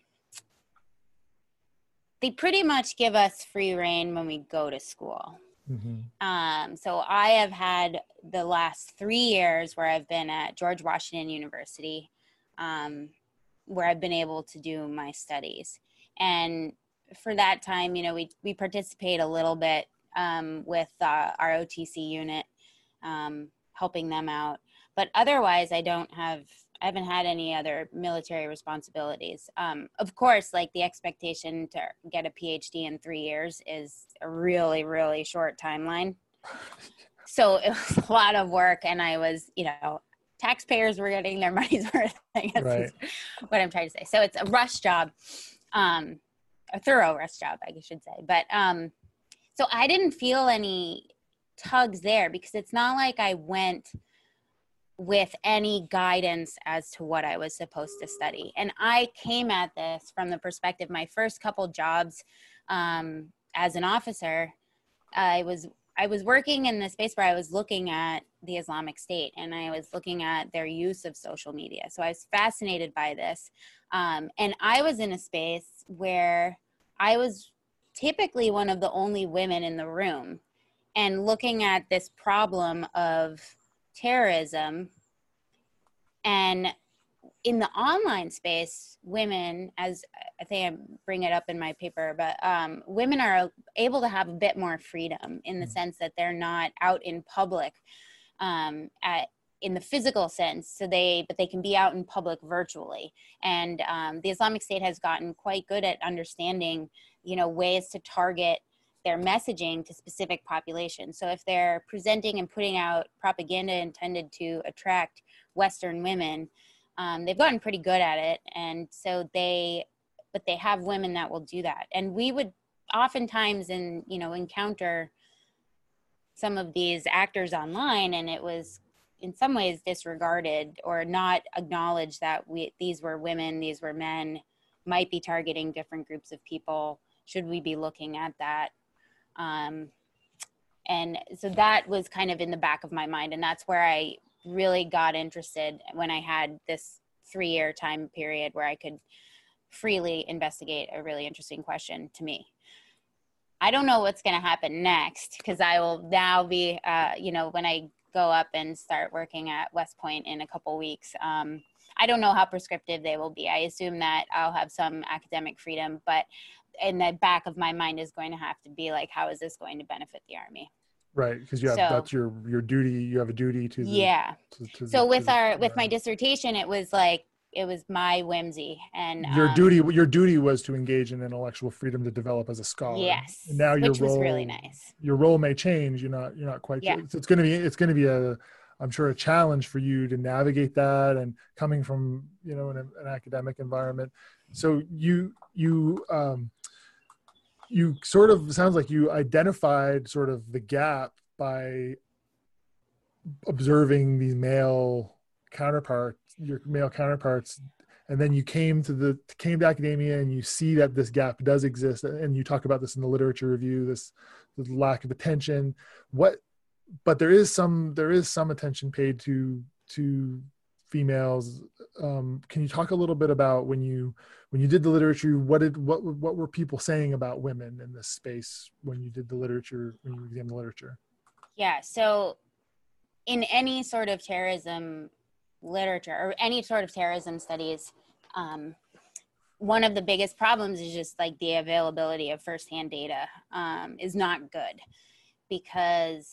they pretty much give us free reign when we go to school. Mm-hmm. Um, so I have had the last three years where I've been at George Washington University, um, where I've been able to do my studies. And for that time, you know, we, we participate a little bit um, with uh, our O T C unit, um, helping them out. But otherwise, I don't have, I haven't had any other military responsibilities. Um, of course, like the expectation to get a P H D in three years is a really, really short timeline. So it was a lot of work, and I was, you know, taxpayers were getting their money's worth, I guess Right. is what I'm trying to say. So it's a rush job, um, a thorough rush job, I should say. But um, so I didn't feel any tugs there because it's not like I went with any guidance as to what I was supposed to study. And I came at this from the perspective, my first couple jobs um, as an officer, I was I was working in the space where I was looking at the Islamic State, and I was looking at their use of social media. So I was fascinated by this. Um, and I was in a space where I was typically one of the only women in the room, and looking at this problem of terrorism. And in the online space, women, as I think I bring it up in my paper, but um, women are able to have a bit more freedom in the sense that they're not out in public um, at, in the physical sense. So they, but they can be out in public virtually. And um, the Islamic State has gotten quite good at understanding, you know, ways to target their messaging to specific populations. So if they're presenting and putting out propaganda intended to attract Western women, um, they've gotten pretty good at it. And so they, but they have women that will do that. And we would oftentimes, in, you know, encounter some of these actors online, and it was in some ways disregarded or not acknowledged that we, these were women, these were men, might be targeting different groups of people. Should we be looking at that? Um, and so that was kind of in the back of my mind. And that's where I really got interested when I had this three-year time period where I could freely investigate a really interesting question to me. I don't know what's going to happen next, because I will now be, uh, you know, when I go up and start working at West Point in a couple weeks, um, I don't know how prescriptive they will be. I assume that I'll have some academic freedom, but in the back of my mind is going to have to be like, how is this going to benefit the Army? Right, because you have, so, that's your your duty. You have a duty to the, yeah. To, to so the, with to our the, with my dissertation, it was like it was my whimsy, and your um, duty. Your duty was to engage in intellectual freedom to develop as a scholar. Yes, and now your which role, was really nice. Your role may change. You're not you're not quite. Yeah. It's, it's going to be it's going to be a I'm sure a challenge for you to navigate that, and coming from, you know, an, an academic environment. So you you um, you sort of, sounds like you identified sort of the gap by observing these male counterparts, your male counterparts, and then you came to the came to academia and you see that this gap does exist, and you talk about this in the literature review, this, this lack of attention. What, but there is some there is some attention paid to to females. Um, can you talk a little bit about when you when you did the literature, what did what what were people saying about women in this space when you did the literature, when you examined the literature? Yeah, so in any sort of terrorism literature or any sort of terrorism studies, um, one of the biggest problems is just like the availability of firsthand data um, is not good, because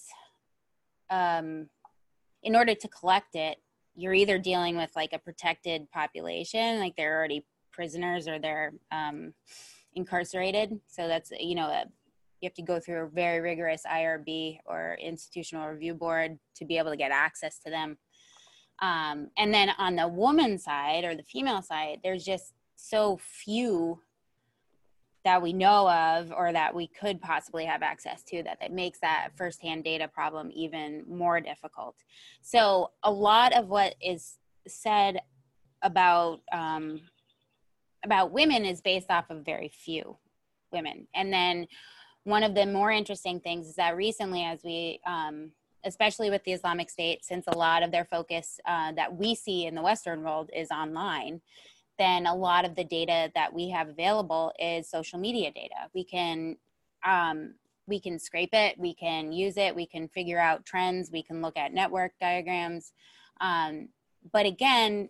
um, in order to collect it, you're either dealing with like a protected population, like they're already prisoners or they're um, incarcerated. So that's, you know, a, you have to go through a very rigorous I R B or institutional review board to be able to get access to them. Um, and then on the woman side or the female side, there's just so few that we know of or that we could possibly have access to that that makes that firsthand data problem even more difficult. So a lot of what is said about um, about women is based off of very few women. And then one of the more interesting things is that recently, as we, um, especially with the Islamic State, since a lot of their focus uh, that we see in the Western world is online, then a lot of the data that we have available is social media data. We can, um, we can scrape it, we can use it, we can figure out trends, we can look at network diagrams. Um, but again,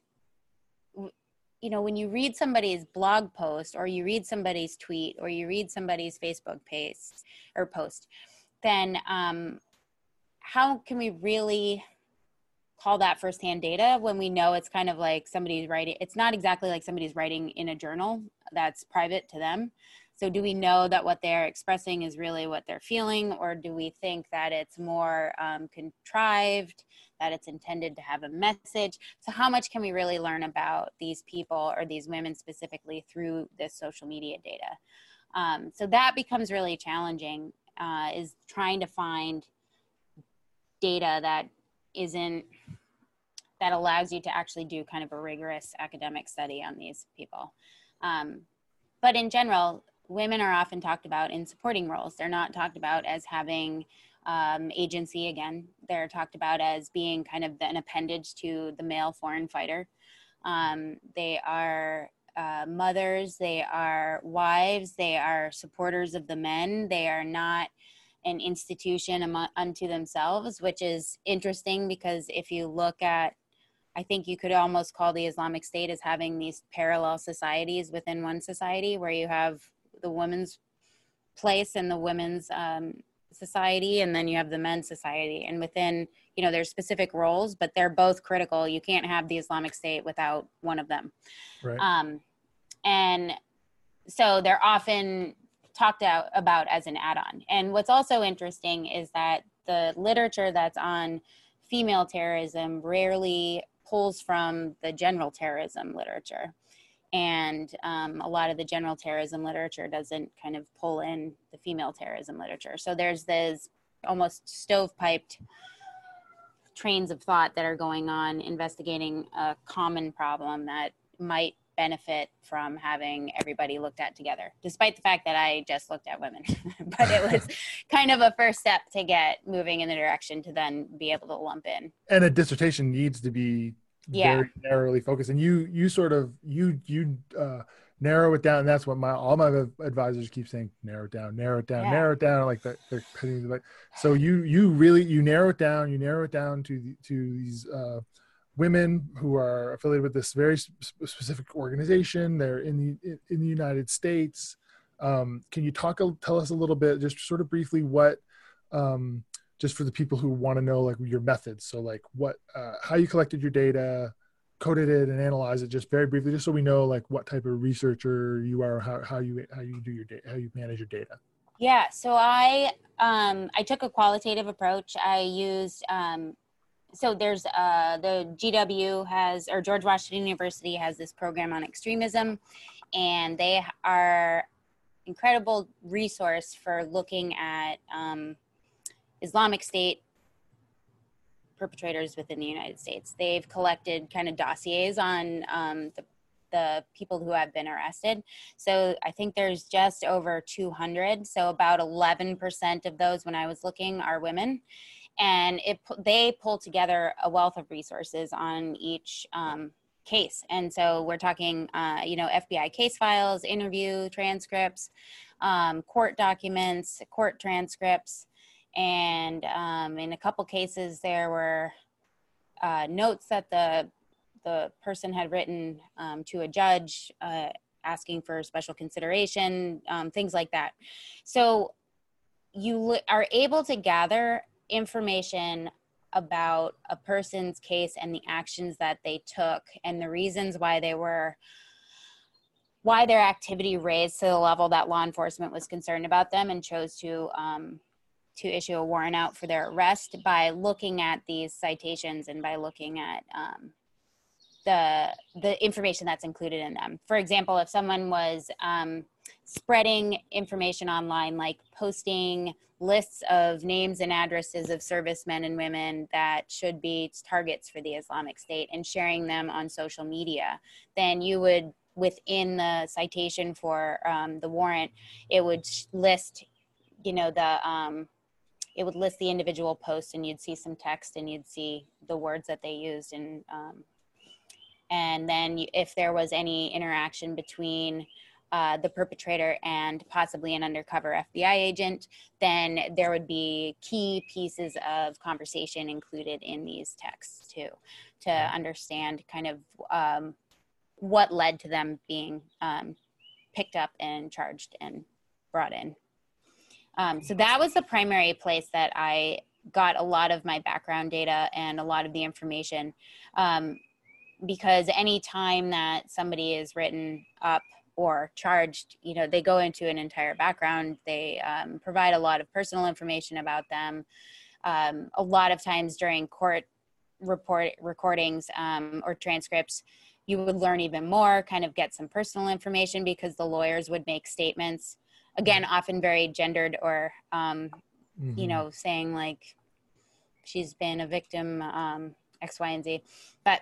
you know, when you read somebody's blog post or you read somebody's tweet or you read somebody's Facebook page or post, then um, how can we really call that firsthand data when we know it's kind of like somebody's writing? It's not exactly like somebody's writing in a journal that's private to them. So do we know that what they're expressing is really what they're feeling, or do we think that it's more um, contrived, that it's intended to have a message? So how much can we really learn about these people or these women specifically through this social media data? Um, so that becomes really challenging, uh, is trying to find data that isn't, that allows you to actually do kind of a rigorous academic study on these people. Um, but in general, women are often talked about in supporting roles. They're not talked about as having um, agency. Again, they're talked about as being kind of an appendage to the male foreign fighter. Um, they are uh, mothers, they are wives, they are supporters of the men. They are not an institution am- unto themselves, which is interesting because if you look at, I think you could almost call the Islamic State as having these parallel societies within one society, where you have the women's place and the women's um, society, and then you have the men's society. And within, you know, there's specific roles, but they're both critical. You can't have the Islamic State without one of them. Right. Um, and so they're often talked out about as an add-on. And what's also interesting is that the literature that's on female terrorism rarely pulls from the general terrorism literature. And um, a lot of the general terrorism literature doesn't kind of pull in the female terrorism literature. So there's this almost stovepiped trains of thought that are going on investigating a common problem that might benefit from having everybody looked at together, despite the fact that I just looked at women. But it was kind of a first step to get moving in the direction to then be able to lump in. And a dissertation needs to be Yeah. very narrowly focused. And you you sort of, you you uh, narrow it down. And that's what my all my advisors keep saying, narrow it down, narrow it down, Yeah. narrow it down. Like that, they're cutting like, so you you really, you narrow it down, you narrow it down to, the, to these uh, women who are affiliated with this very specific organization. They're in the in the United States. Um, can you talk tell us a little bit, just sort of briefly, what um, just for the people who want to know, like, your methods? So like what uh, how you collected your data, coded it, and analyzed it, just very briefly, just so we know like what type of researcher you are, how how you how you do your data, how you manage your data. Yeah. So I um, I took a qualitative approach. I used um, So there's uh, the G W has, or George Washington University has this program on extremism, and they are incredible resource for looking at um, Islamic State perpetrators within the United States. They've collected kind of dossiers on um, the, the people who have been arrested. So I think there's just over two hundred. So about eleven percent of those, when I was looking, are women. And it they pull together a wealth of resources on each um, case. And so we're talking, uh, you know, F B I case files, interview transcripts, um, court documents, court transcripts. And um, in a couple cases, there were uh, notes that the, the person had written um, to a judge uh, asking for special consideration, um, things like that. So you are able to gather information about a person's case and the actions that they took and the reasons why they were, why their activity raised to the level that law enforcement was concerned about them and chose to um, to issue a warrant out for their arrest, by looking at these citations and by looking at um, the the information that's included in them. For example, if someone was um, spreading information online, like posting lists of names and addresses of servicemen and women that should be targets for the Islamic State and sharing them on social media, then you would, within the citation for um, the warrant, it would list, you know, the, um, it would list the individual posts, and you'd see some text and you'd see the words that they used. And, um, and then if there was any interaction between Uh, the perpetrator and possibly an undercover F B I agent, then there would be key pieces of conversation included in these texts too, to understand kind of um, what led to them being um, picked up and charged and brought in. Um, so that was the primary place that I got a lot of my background data and a lot of the information, um, because any time that somebody is written up or charged, you know, they go into an entire background. They um, provide a lot of personal information about them. Um, a lot of times during court report recordings um, or transcripts, you would learn even more, kind of get some personal information, because the lawyers would make statements, again, often very gendered, or, um, mm-hmm. you know, saying like, she's been a victim, um, X, Y, and Z. But,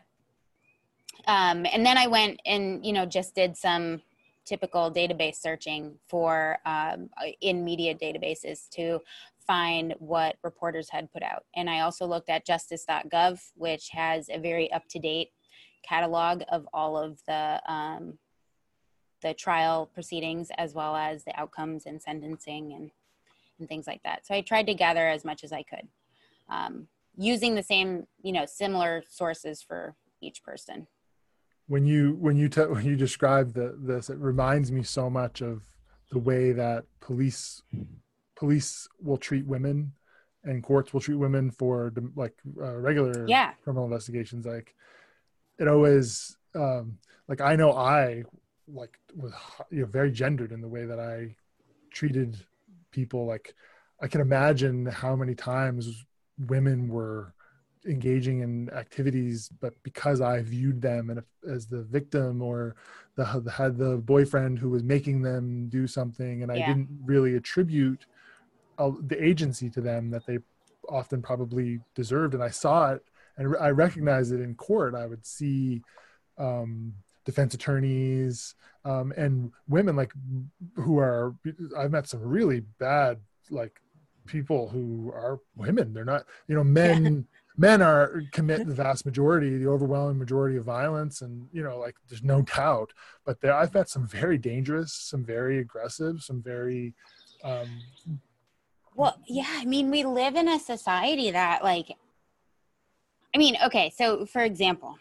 um, and then I went and, you know, just did some typical database searching for um, in media databases to find what reporters had put out. And I also looked at justice dot gov, which has a very up-to-date catalog of all of the um, the trial proceedings, as well as the outcomes and sentencing and, and things like that. So I tried to gather as much as I could, um, using the same, you know, similar sources for each person. When you when you te- when you describe the, this, it reminds me so much of the way that police police will treat women, and courts will treat women for like uh, regular yeah. criminal investigations. Like it always, um, like I know I like was, you know, very gendered in the way that I treated people. Like I can imagine how many times women were engaging in activities, but because I viewed them as the victim, or the had the boyfriend who was making them do something, and I Yeah. didn't really attribute uh, the agency to them that they often probably deserved. And I saw it, and I recognized it in court. I would see um, defense attorneys um, and women like who are, I've met some really bad like people who are women. They're not, you know, men. Men are commit the vast majority, the overwhelming majority of violence, and you know, like there's no doubt. But there, I've met some very dangerous, some very aggressive, some very. Um, well, yeah, I mean, we live in a society that, like, I mean, okay, so for example,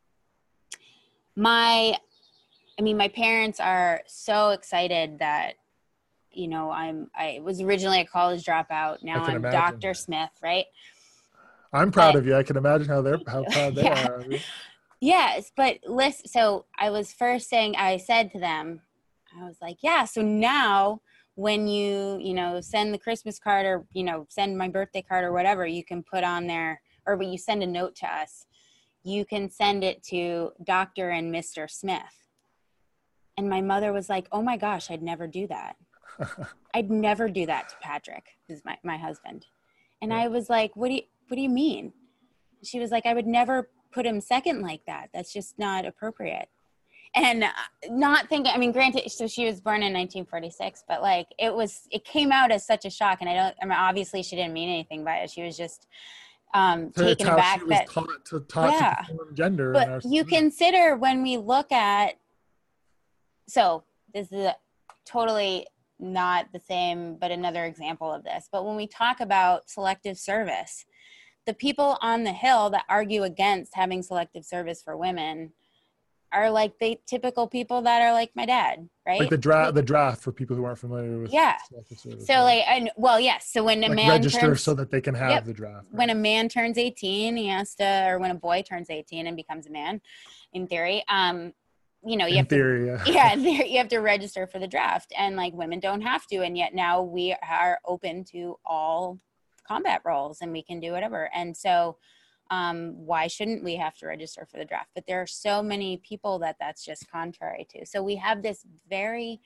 my, I mean, my parents are so excited that, you know, I'm, I was originally a college dropout. Now I'm imagine. Doctor Smith, right? I'm proud but, of you. I can imagine how they're how proud they yeah. are of you. Yes, but listen, so I was first saying, I said to them, I was like, yeah, so now when you, you know, send the Christmas card, or, you know, send my birthday card or whatever, you can put on there, or when you send a note to us, you can send it to Doctor and Mister Smith. And my mother was like, oh my gosh, I'd never do that. I'd never do that to Patrick, who's my, my husband. And yeah. I was like, what do you, what do you mean? She was like, I would never put him second like that. That's just not appropriate. And not thinking, I mean, granted, so she was born in nineteen forty-six, but like, it was, it came out as such a shock. And I don't, I mean, obviously she didn't mean anything by it. She was just um, so taken aback she that, was taught to, taught yeah. to perform gender. But in our you consider when we look at, so this is a, totally not the same, but another example of this. But when we talk about selective service, the people on the Hill that argue against having selective service for women are like the typical people that are like my dad, right? Like the draft, the draft for people who aren't familiar with yeah. selective service. So right? like, and well, yes. So when a like man register turns, so that they can have yep, the draft. Right? When a man turns eighteen, he has to, or when a boy turns eighteen and becomes a man, in theory, um, you know, you in have theory, to, yeah, yeah, you have to register for the draft, and like women don't have to, and yet now we are open to all combat roles, and we can do whatever, and so. Um, why shouldn't we have to register for the draft? But there are so many people that that's just contrary to. So we have this very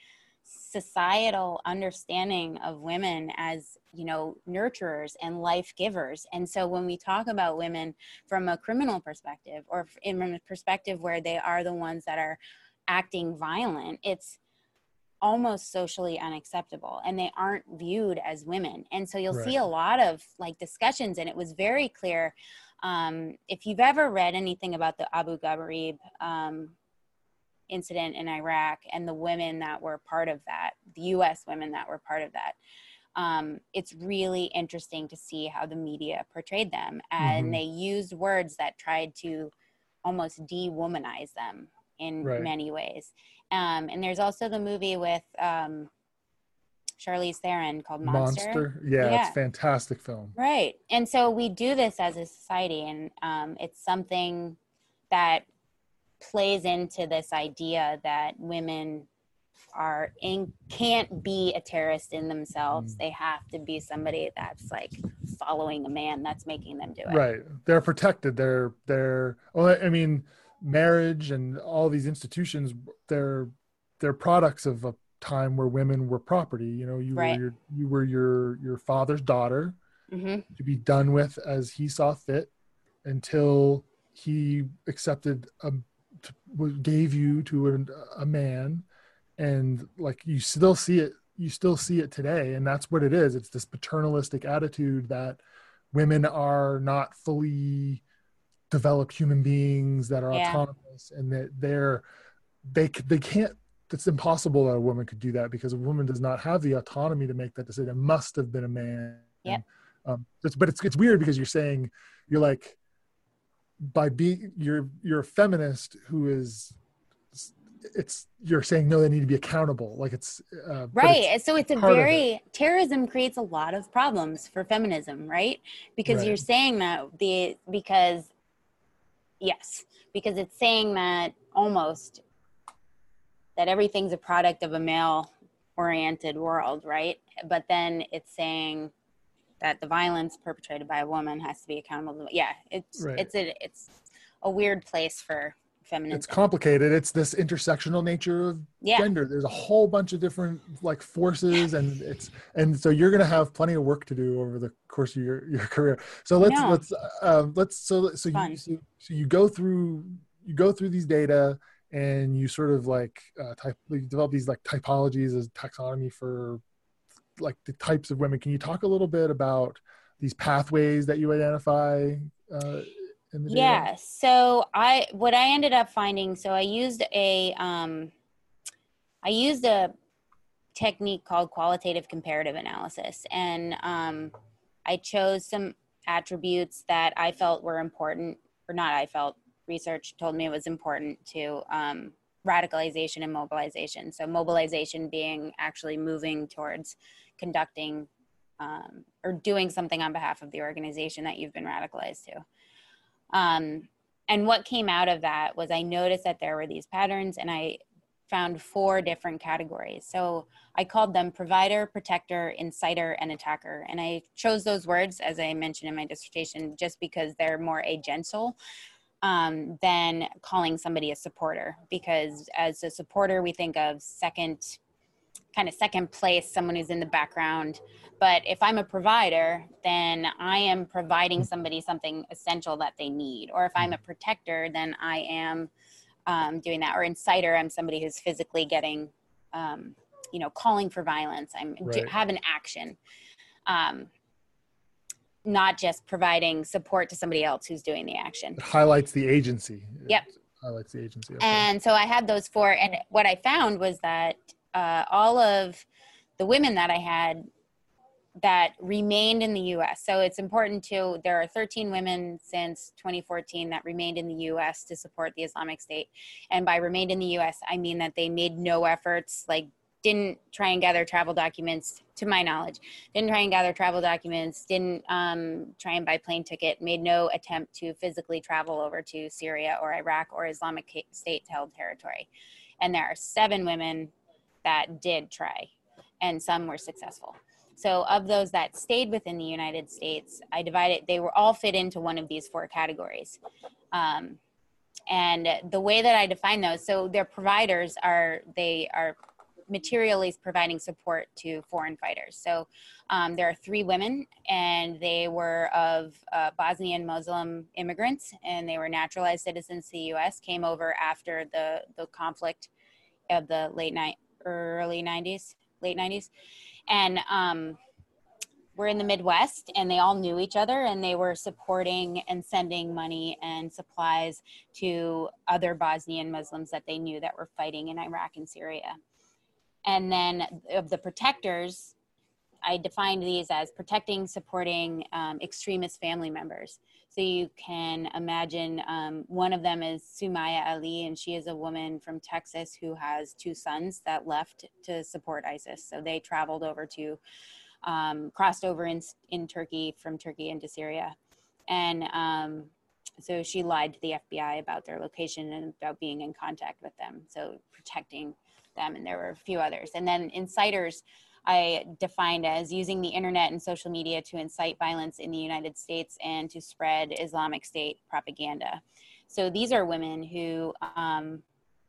societal understanding of women as, you know, nurturers and life givers. And so when we talk about women from a criminal perspective, or in a perspective where they are the ones that are acting violent, it's almost socially unacceptable, and they aren't viewed as women. And so you'll right. see a lot of like discussions, and it was very clear. Um, if you've ever read anything about the Abu Ghraib um, incident in Iraq and the women that were part of that, the U S women that were part of that, um, it's really interesting to see how the media portrayed them. And mm-hmm. they used words that tried to almost de-womanize them in right. many ways. Um, and there's also the movie with um, Charlize Theron called Monster. Monster. Yeah, yeah, it's a fantastic film. Right. And so we do this as a society, and um, it's something that plays into this idea that women are in, can't be a terrorist in themselves. Mm. They have to be somebody that's like following a man that's making them do it. Right. They're protected. They're, they're, well, I mean, marriage and all these institutions, they're, they're products of a time where women were property. You know, you right. were your you were your your father's daughter, mm-hmm. to be done with as he saw fit, until he accepted a gave you to a, a man. And like you still see it you still see it today, and that's what it is. It's this paternalistic attitude that women are not fully developed human beings that are Yeah. autonomous, and that they're they they can't. It's impossible that a woman could do that, because a woman does not have the autonomy to make that decision. It must have been a man. Yep. Um, it's, but it's it's weird, because you're saying, you're like, by being you're you're a feminist who is, it's you're saying no, they need to be accountable. Like it's uh, right. it's So it's a very it. terrorism creates a lot of problems for feminism, right? Because right. you're saying that the because yes, because it's saying that almost that everything's a product of a male oriented world, right? But then it's saying that the violence perpetrated by a woman has to be accountable. Yeah, it's right. it's a it's a weird place for feminism. It's complicated. It's this intersectional nature of yeah. gender. There's a whole bunch of different like forces, and it's and so you're gonna have plenty of work to do over the course of your, your career. So let's no. let's um, let's so so you, so so you go through you go through these data, and you sort of like uh, type you develop these like typologies as taxonomy for like the types of women. Can you talk a little bit about these pathways that you identify? Uh, in the yeah. data? So I, what I ended up finding, so I used a, um, I used a technique called qualitative comparative analysis. And um, I chose some attributes that I felt were important, or not I felt, research told me it was important to um, radicalization and mobilization. So mobilization being actually moving towards conducting um, or doing something on behalf of the organization that you've been radicalized to. Um, and what came out of that was I noticed that there were these patterns, and I found four different categories. So I called them provider, protector, inciter, and attacker. And I chose those words, as I mentioned in my dissertation, just because they're more agential um, than calling somebody a supporter. Because as a supporter, we think of second, kind of second place, someone who's in the background. But if I'm a provider, then I am providing somebody something essential that they need. Or if I'm a protector, then I am um, doing that. Or inciter, I'm somebody who's physically getting, um, you know, calling for violence. I'm right. have an action, um, not just providing support to somebody else who's doing the action. It highlights the agency. Yep. It highlights the agency. Okay. And so I had those four. And what I found was that uh, all of the women that I had that remained in the U S. So it's important to, there are thirteen women since twenty fourteen that remained in the U S to support the Islamic State. And by remained in the U S, I mean that they made no efforts, like didn't try and gather travel documents, to my knowledge, didn't try and gather travel documents, didn't um, try and buy plane ticket, made no attempt to physically travel over to Syria or Iraq or Islamic State held territory. And there are seven women that did try, and some were successful. So of those that stayed within the United States, I divided, they were all fit into one of these four categories. Um, and the way that I define those, so their providers are, they are materially providing support to foreign fighters. So um, there are three women, and they were of uh, Bosnian Muslim immigrants, and they were naturalized citizens to the U S, came over after the, the conflict of the late night, early nineties, late nineties. And um, we're in the Midwest, and they all knew each other, and they were supporting and sending money and supplies to other Bosnian Muslims that they knew that were fighting in Iraq and Syria. And then of the protectors, I defined these as protecting, supporting um, extremist family members. So you can imagine um, one of them is Sumaya Ali, and she is a woman from Texas who has two sons that left to support ISIS. So they traveled over to, um, crossed over in, in Turkey, from Turkey into Syria. And um, so she lied to the F B I about their location and about being in contact with them. So protecting them, and there were a few others. And then inciters, I defined as using the internet and social media to incite violence in the United States and to spread Islamic State propaganda. So these are women who, um,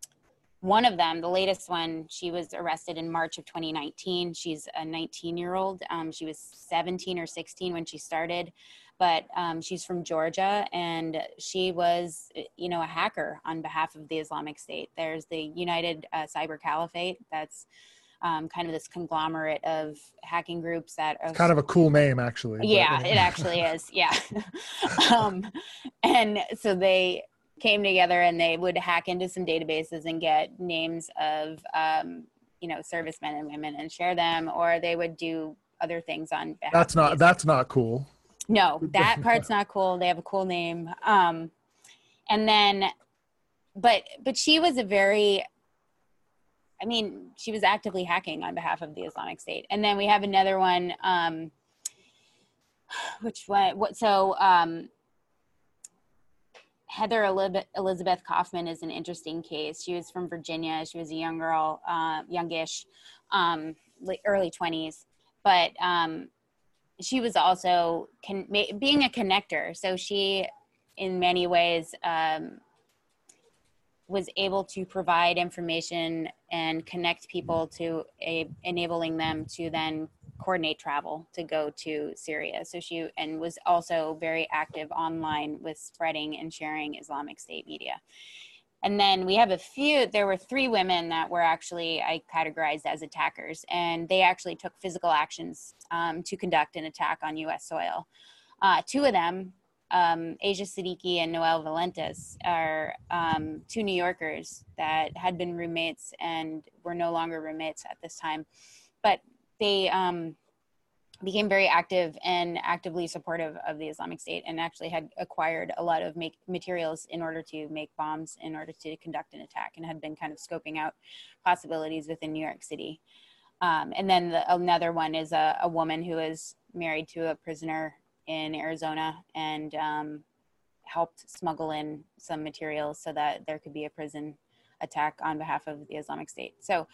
one of them, the latest one, she was arrested in March of twenty nineteen. She's a nineteen year old. Um, she was seventeen or sixteen when she started, but um, she's from Georgia, and she was, you know, a hacker on behalf of the Islamic State. There's the United uh, Cyber Caliphate that's um, kind of this conglomerate of hacking groups that are it's kind of a cool name, actually. Yeah, but, it actually is. Yeah. um, and so they came together and they would hack into some databases and get names of, um, you know, servicemen and women and share them, or they would do other things on behalf that's of not these. that's not cool. No, that part's not cool. They have a cool name. Um, and then, but but she was a very, I mean, she was actively hacking on behalf of the Islamic State. And then we have another one, um, which one? What? So um, Heather Elizabeth Kaufman is an interesting case. She was from Virginia. She was a young girl, uh, youngish, um, early twenties, but um, she was also con- being a connector. So she, in many ways, um, was able to provide information and connect people to a, enabling them to then coordinate travel to go to Syria. So she, and was also very active online with spreading and sharing Islamic State media. And then we have a few, there were three women that were actually, I categorized as attackers, and they actually took physical actions um, to conduct an attack on U S soil. Uh, two of them, um, Asia Siddiqui and Noel Valentes, are um, two New Yorkers that had been roommates and were no longer roommates at this time. But they um, became very active and actively supportive of the Islamic State, and actually had acquired a lot of make materials in order to make bombs, in order to conduct an attack, and had been kind of scoping out possibilities within New York City. Um, and then the, another one is a, a woman who is married to a prisoner in Arizona, and um, helped smuggle in some materials so that there could be a prison attack on behalf of the Islamic State. So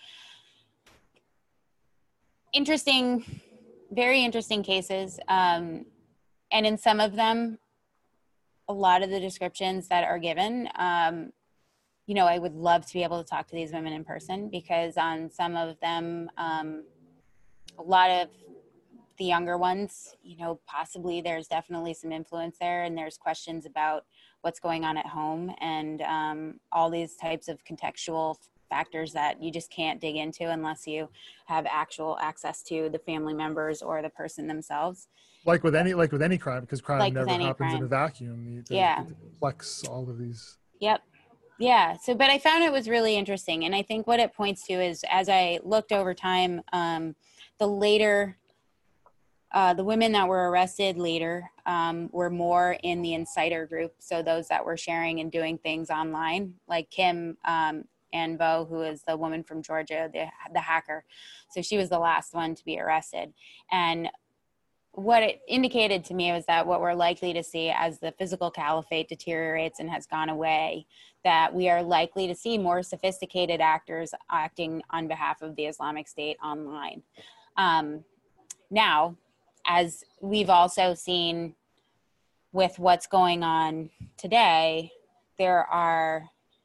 interesting, very interesting cases. Um, and in some of them, a lot of the descriptions that are given, um, you know, I would love to be able to talk to these women in person, because on some of them, um, a lot of the younger ones, you know, possibly there's definitely some influence there, and there's questions about what's going on at home, and um, all these types of contextual factors that you just can't dig into unless you have actual access to the family members or the person themselves. Like with any, like with any crime, because crime Like never happens crime. in a vacuum. There's, yeah. It reflects all of these. Yep. Yeah. So, but I found it was really interesting. And I think what it points to is, as I looked over time, um, the later, uh, the women that were arrested later um, were more in the insider group. So those that were sharing and doing things online, like Kim um, Anbo, who is the woman from Georgia, the, the hacker. So she was the last one to be arrested. And what it indicated to me was that what we're likely to see as the physical caliphate deteriorates and has gone away, that we are likely to see more sophisticated actors acting on behalf of the Islamic State online. Um, now, as we've also seen with what's going on today, there are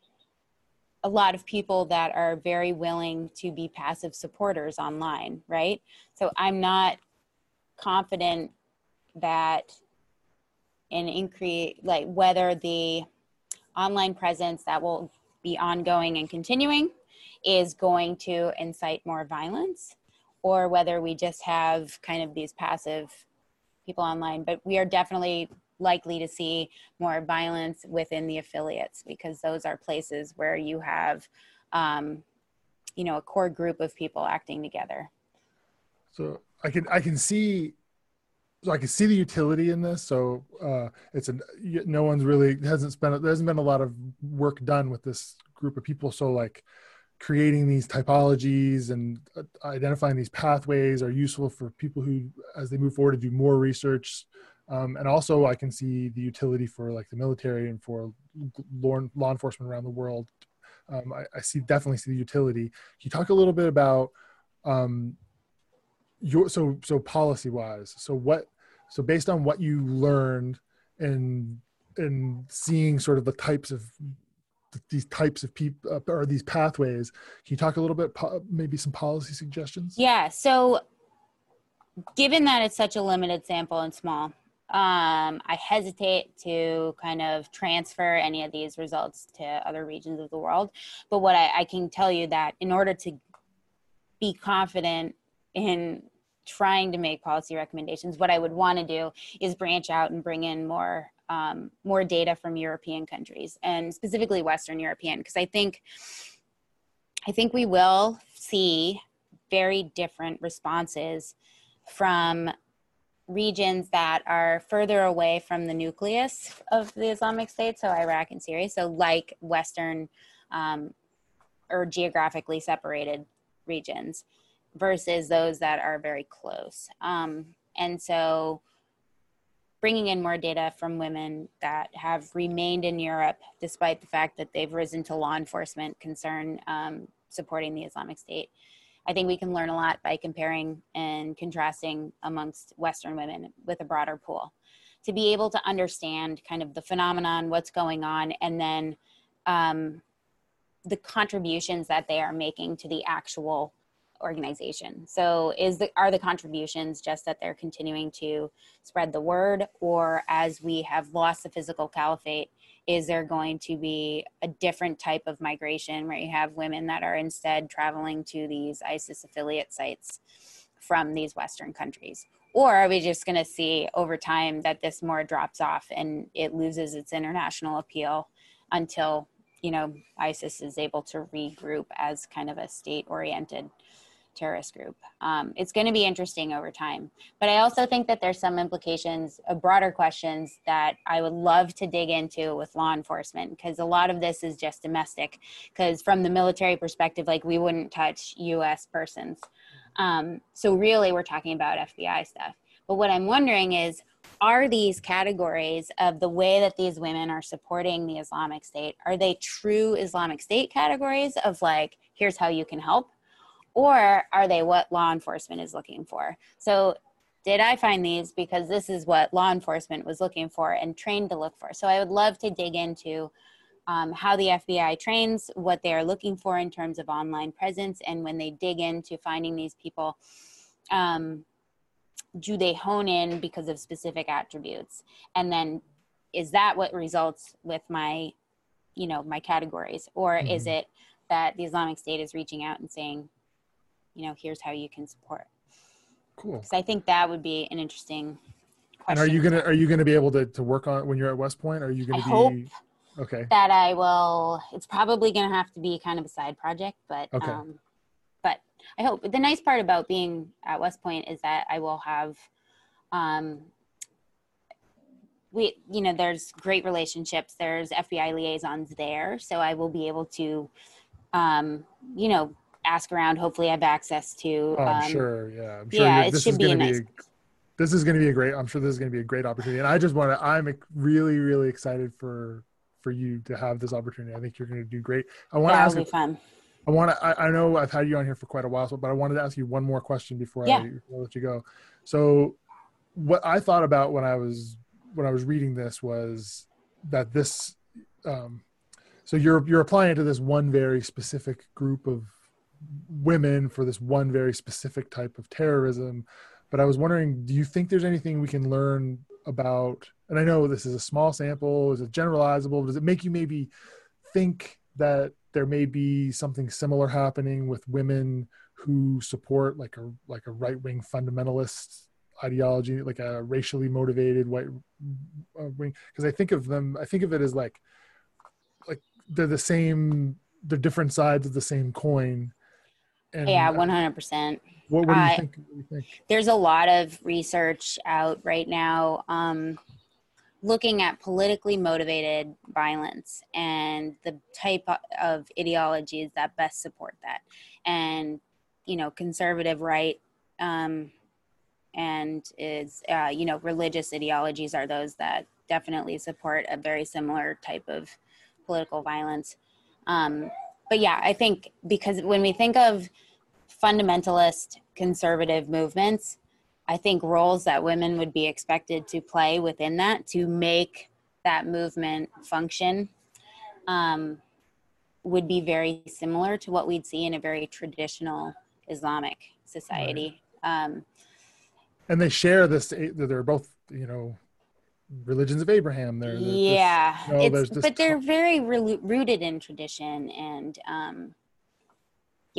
a lot of people that are very willing to be passive supporters online, right? So I'm not confident that an increase, like whether the online presence that will be ongoing and continuing is going to incite more violence, or whether we just have kind of these passive people online. But we are definitely likely to see more violence within the affiliates, because those are places where you have, um, you know, a core group of people acting together. So I can, I can see, so I can see the utility in this. So uh, it's a, no one's really hasn't spent, there hasn't been a lot of work done with this group of people. So like creating these typologies and uh, identifying these pathways are useful for people who, as they move forward, to do more research. Um, and also I can see the utility for like the military and for law, law enforcement around the world. Um, I, I see, definitely see the utility. Can you talk a little bit about um, your, so, so policy wise, so what, so based on what you learned and, and seeing sort of the types of, these types of people uh, or these pathways, can you talk a little bit, maybe some policy suggestions? Yeah. So given that it's such a limited sample and small, um, I hesitate to kind of transfer any of these results to other regions of the world. But what I, I can tell you that in order to be confident in trying to make policy recommendations. What I would want to do is branch out and bring in more um, more data from European countries, and specifically Western European, because I think I think we will see very different responses from regions that are further away from the nucleus of the Islamic State, so Iraq and Syria, so like Western um, or geographically separated regions, versus those that are very close. Um, and so bringing in more data from women that have remained in Europe, despite the fact that they've risen to law enforcement concern um, supporting the Islamic State, I think we can learn a lot by comparing and contrasting amongst Western women with a broader pool, to be able to understand kind of the phenomenon, what's going on, and then um, the contributions that they are making to the actual organization. So is the, are the contributions just that they're continuing to spread the word, or as we have lost the physical caliphate, is there going to be a different type of migration where you have women that are instead traveling to these ISIS affiliate sites from these Western countries? Or are we just going to see over time that this more drops off and it loses its international appeal until, you know, ISIS is able to regroup as kind of a state-oriented terrorist group? Um, it's going to be interesting over time. But I also think that there's some implications, uh, broader questions that I would love to dig into with law enforcement, because a lot of this is just domestic, because from the military perspective, like, we wouldn't touch U S persons. Um, so really we're talking about F B I stuff. But what I'm wondering is, are these categories of the way that these women are supporting the Islamic State, are they true Islamic State categories of like, here's how you can help? Or are they what law enforcement is looking for? So did I find these because this is what law enforcement was looking for and trained to look for? So I would love to dig into um, how the F B I trains, what they are looking for in terms of online presence, and when they dig into finding these people, um, do they hone in because of specific attributes? And then is that what results with my, you know, my categories? Or mm-hmm. is it that the Islamic State is reaching out and saying, you know, here's how you can support? Cool. Because I think that would be an interesting question. And are you gonna are you gonna be able to, to work on when you're at West Point? Are you gonna I be hope okay? That I will. It's probably gonna have to be kind of a side project, but okay. um, but I hope. The nice part about being at West Point is that I will have, um, we you know, there's great relationships. There's F B I liaisons there, so I will be able to, um, you know, ask around, hopefully have access to. Oh, I'm um, sure. Yeah. I'm sure. Yeah, it this should is be going a to be, nice. a, this is going to be a great, I'm sure this is going to be a great opportunity. And I just want to, I'm really, really excited for, for you to have this opportunity. I think you're going to do great. I want to That ask, will be fun. I want to, I, I know I've had you on here for quite a while, so, but I wanted to ask you one more question before Yeah. I let you go. So what I thought about when I was, when I was reading this was that this, um, so you're, you're applying to this one very specific group of women for this one very specific type of terrorism. But I was wondering, do you think there's anything we can learn about, and I know this is a small sample, is it generalizable? Does it make you maybe think that there may be something similar happening with women who support like a, like a right-wing fundamentalist ideology, like a racially motivated white uh, wing? Because I think of them, I think of it as like, like they're the same, they're different sides of the same coin. And yeah, one hundred percent. What, what do you uh, think? What do you think? There's a lot of research out right now um, looking at politically motivated violence and the type of ideologies that best support that. And, you know, conservative right um, and is, uh, you know, religious ideologies are those that definitely support a very similar type of political violence. Um, but yeah, I think because when we think of fundamentalist conservative movements, I think roles that women would be expected to play within that to make that movement function um, would be very similar to what we'd see in a very traditional Islamic society. Right. Um, and they share this, they're both, you know, religions of Abraham. They're, they're yeah, this, you know, it's, but they're very re- rooted in tradition. And um, yes,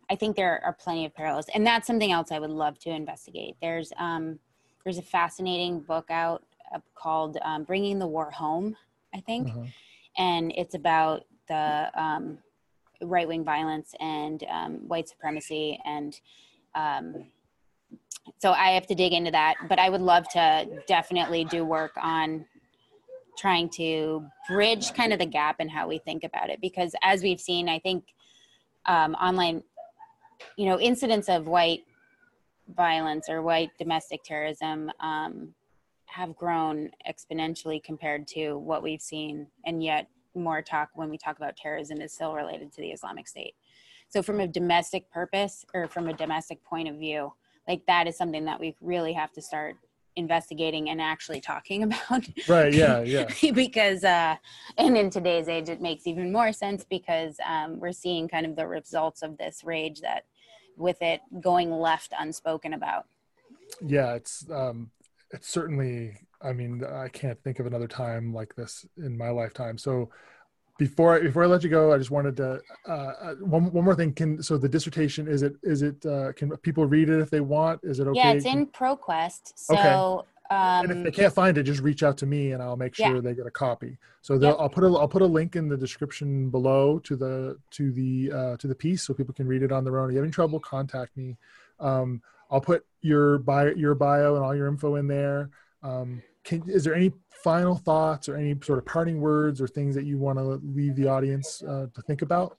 I think there are plenty of parallels, and that's something else I would love to investigate. There's um, there's a fascinating book out uh, called um, "Bringing the War Home," I think, Uh-huh. and it's about the um, right-wing violence and um, white supremacy, and um, so I have to dig into that. But I would love to definitely do work on trying to bridge kind of the gap in how we think about it, because as we've seen, I think um, online. You know, incidents of white violence or white domestic terrorism um, have grown exponentially compared to what we've seen. And yet more talk when we talk about terrorism is still related to the Islamic State. So from a domestic purpose or from a domestic point of view, like that is something that we really have to start investigating and actually talking about. Right. Yeah. Yeah. because, uh, and in today's age, it makes even more sense because um, we're seeing kind of the results of this rage that with it going left unspoken about. Yeah. It's, um, it's certainly, I mean, I can't think of another time like this in my lifetime. So before, before I let you go, I just wanted to, uh, one, one more thing. Can, so the dissertation, is it, is it, uh, can people read it if they want? Is it okay? Yeah, it's in ProQuest. So, okay. Um, and if they can't find it, just reach out to me and I'll make sure yeah. they get a copy. So they'll, Yep. I'll put a, I'll put a link in the description below to the, to the, uh, to the piece so people can read it on their own. If you have any trouble, contact me. Um, I'll put your bio, your bio and all your info in there. Um, can, is there any final thoughts or any sort of parting words or things that you want to leave the audience uh, to think about?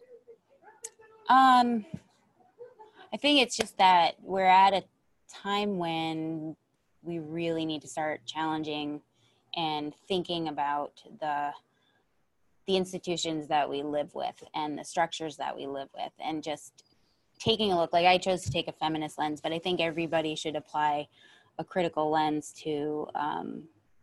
Um, I think it's just that we're at a time when we really need to start challenging and thinking about the the institutions that we live with and the structures that we live with, and just taking a look. Like I chose to take a feminist lens, but I think everybody should apply a critical lens to um,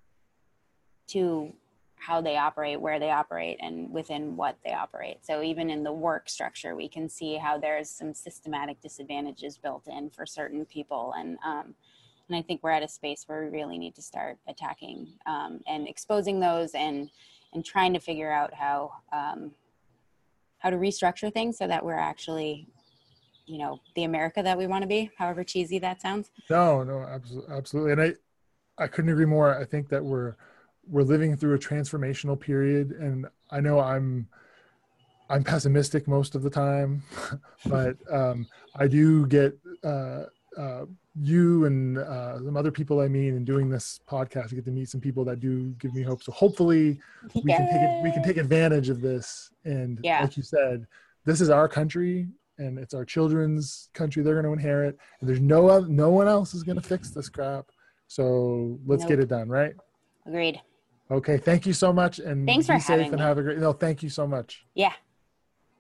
to how they operate, where they operate, and within what they operate. So even in the work structure, we can see how there's some systematic disadvantages built in for certain people. And um, and I think we're at a space where we really need to start attacking um, and exposing those, and and trying to figure out how um, how to restructure things so that we're actually, you know, the America that we want to be, however cheesy that sounds. No, no, absolutely. Absolutely. And I, I couldn't agree more. I think that we're, we're living through a transformational period, and I know I'm, I'm pessimistic most of the time, but um, I do get uh, uh, you and uh, some other people I meet, and doing this podcast, I get to meet some people that do give me hope. So hopefully we Yay. can take it, we can take advantage of this. And Yeah. like you said, this is our country, and it's our children's country they're going to inherit. And there's no other, no one else is going to fix this crap. So let's Nope. get it done, right? Agreed. Okay. Thank you so much. And Thanks be for safe having and me. have a great, no, thank you so much. Yeah.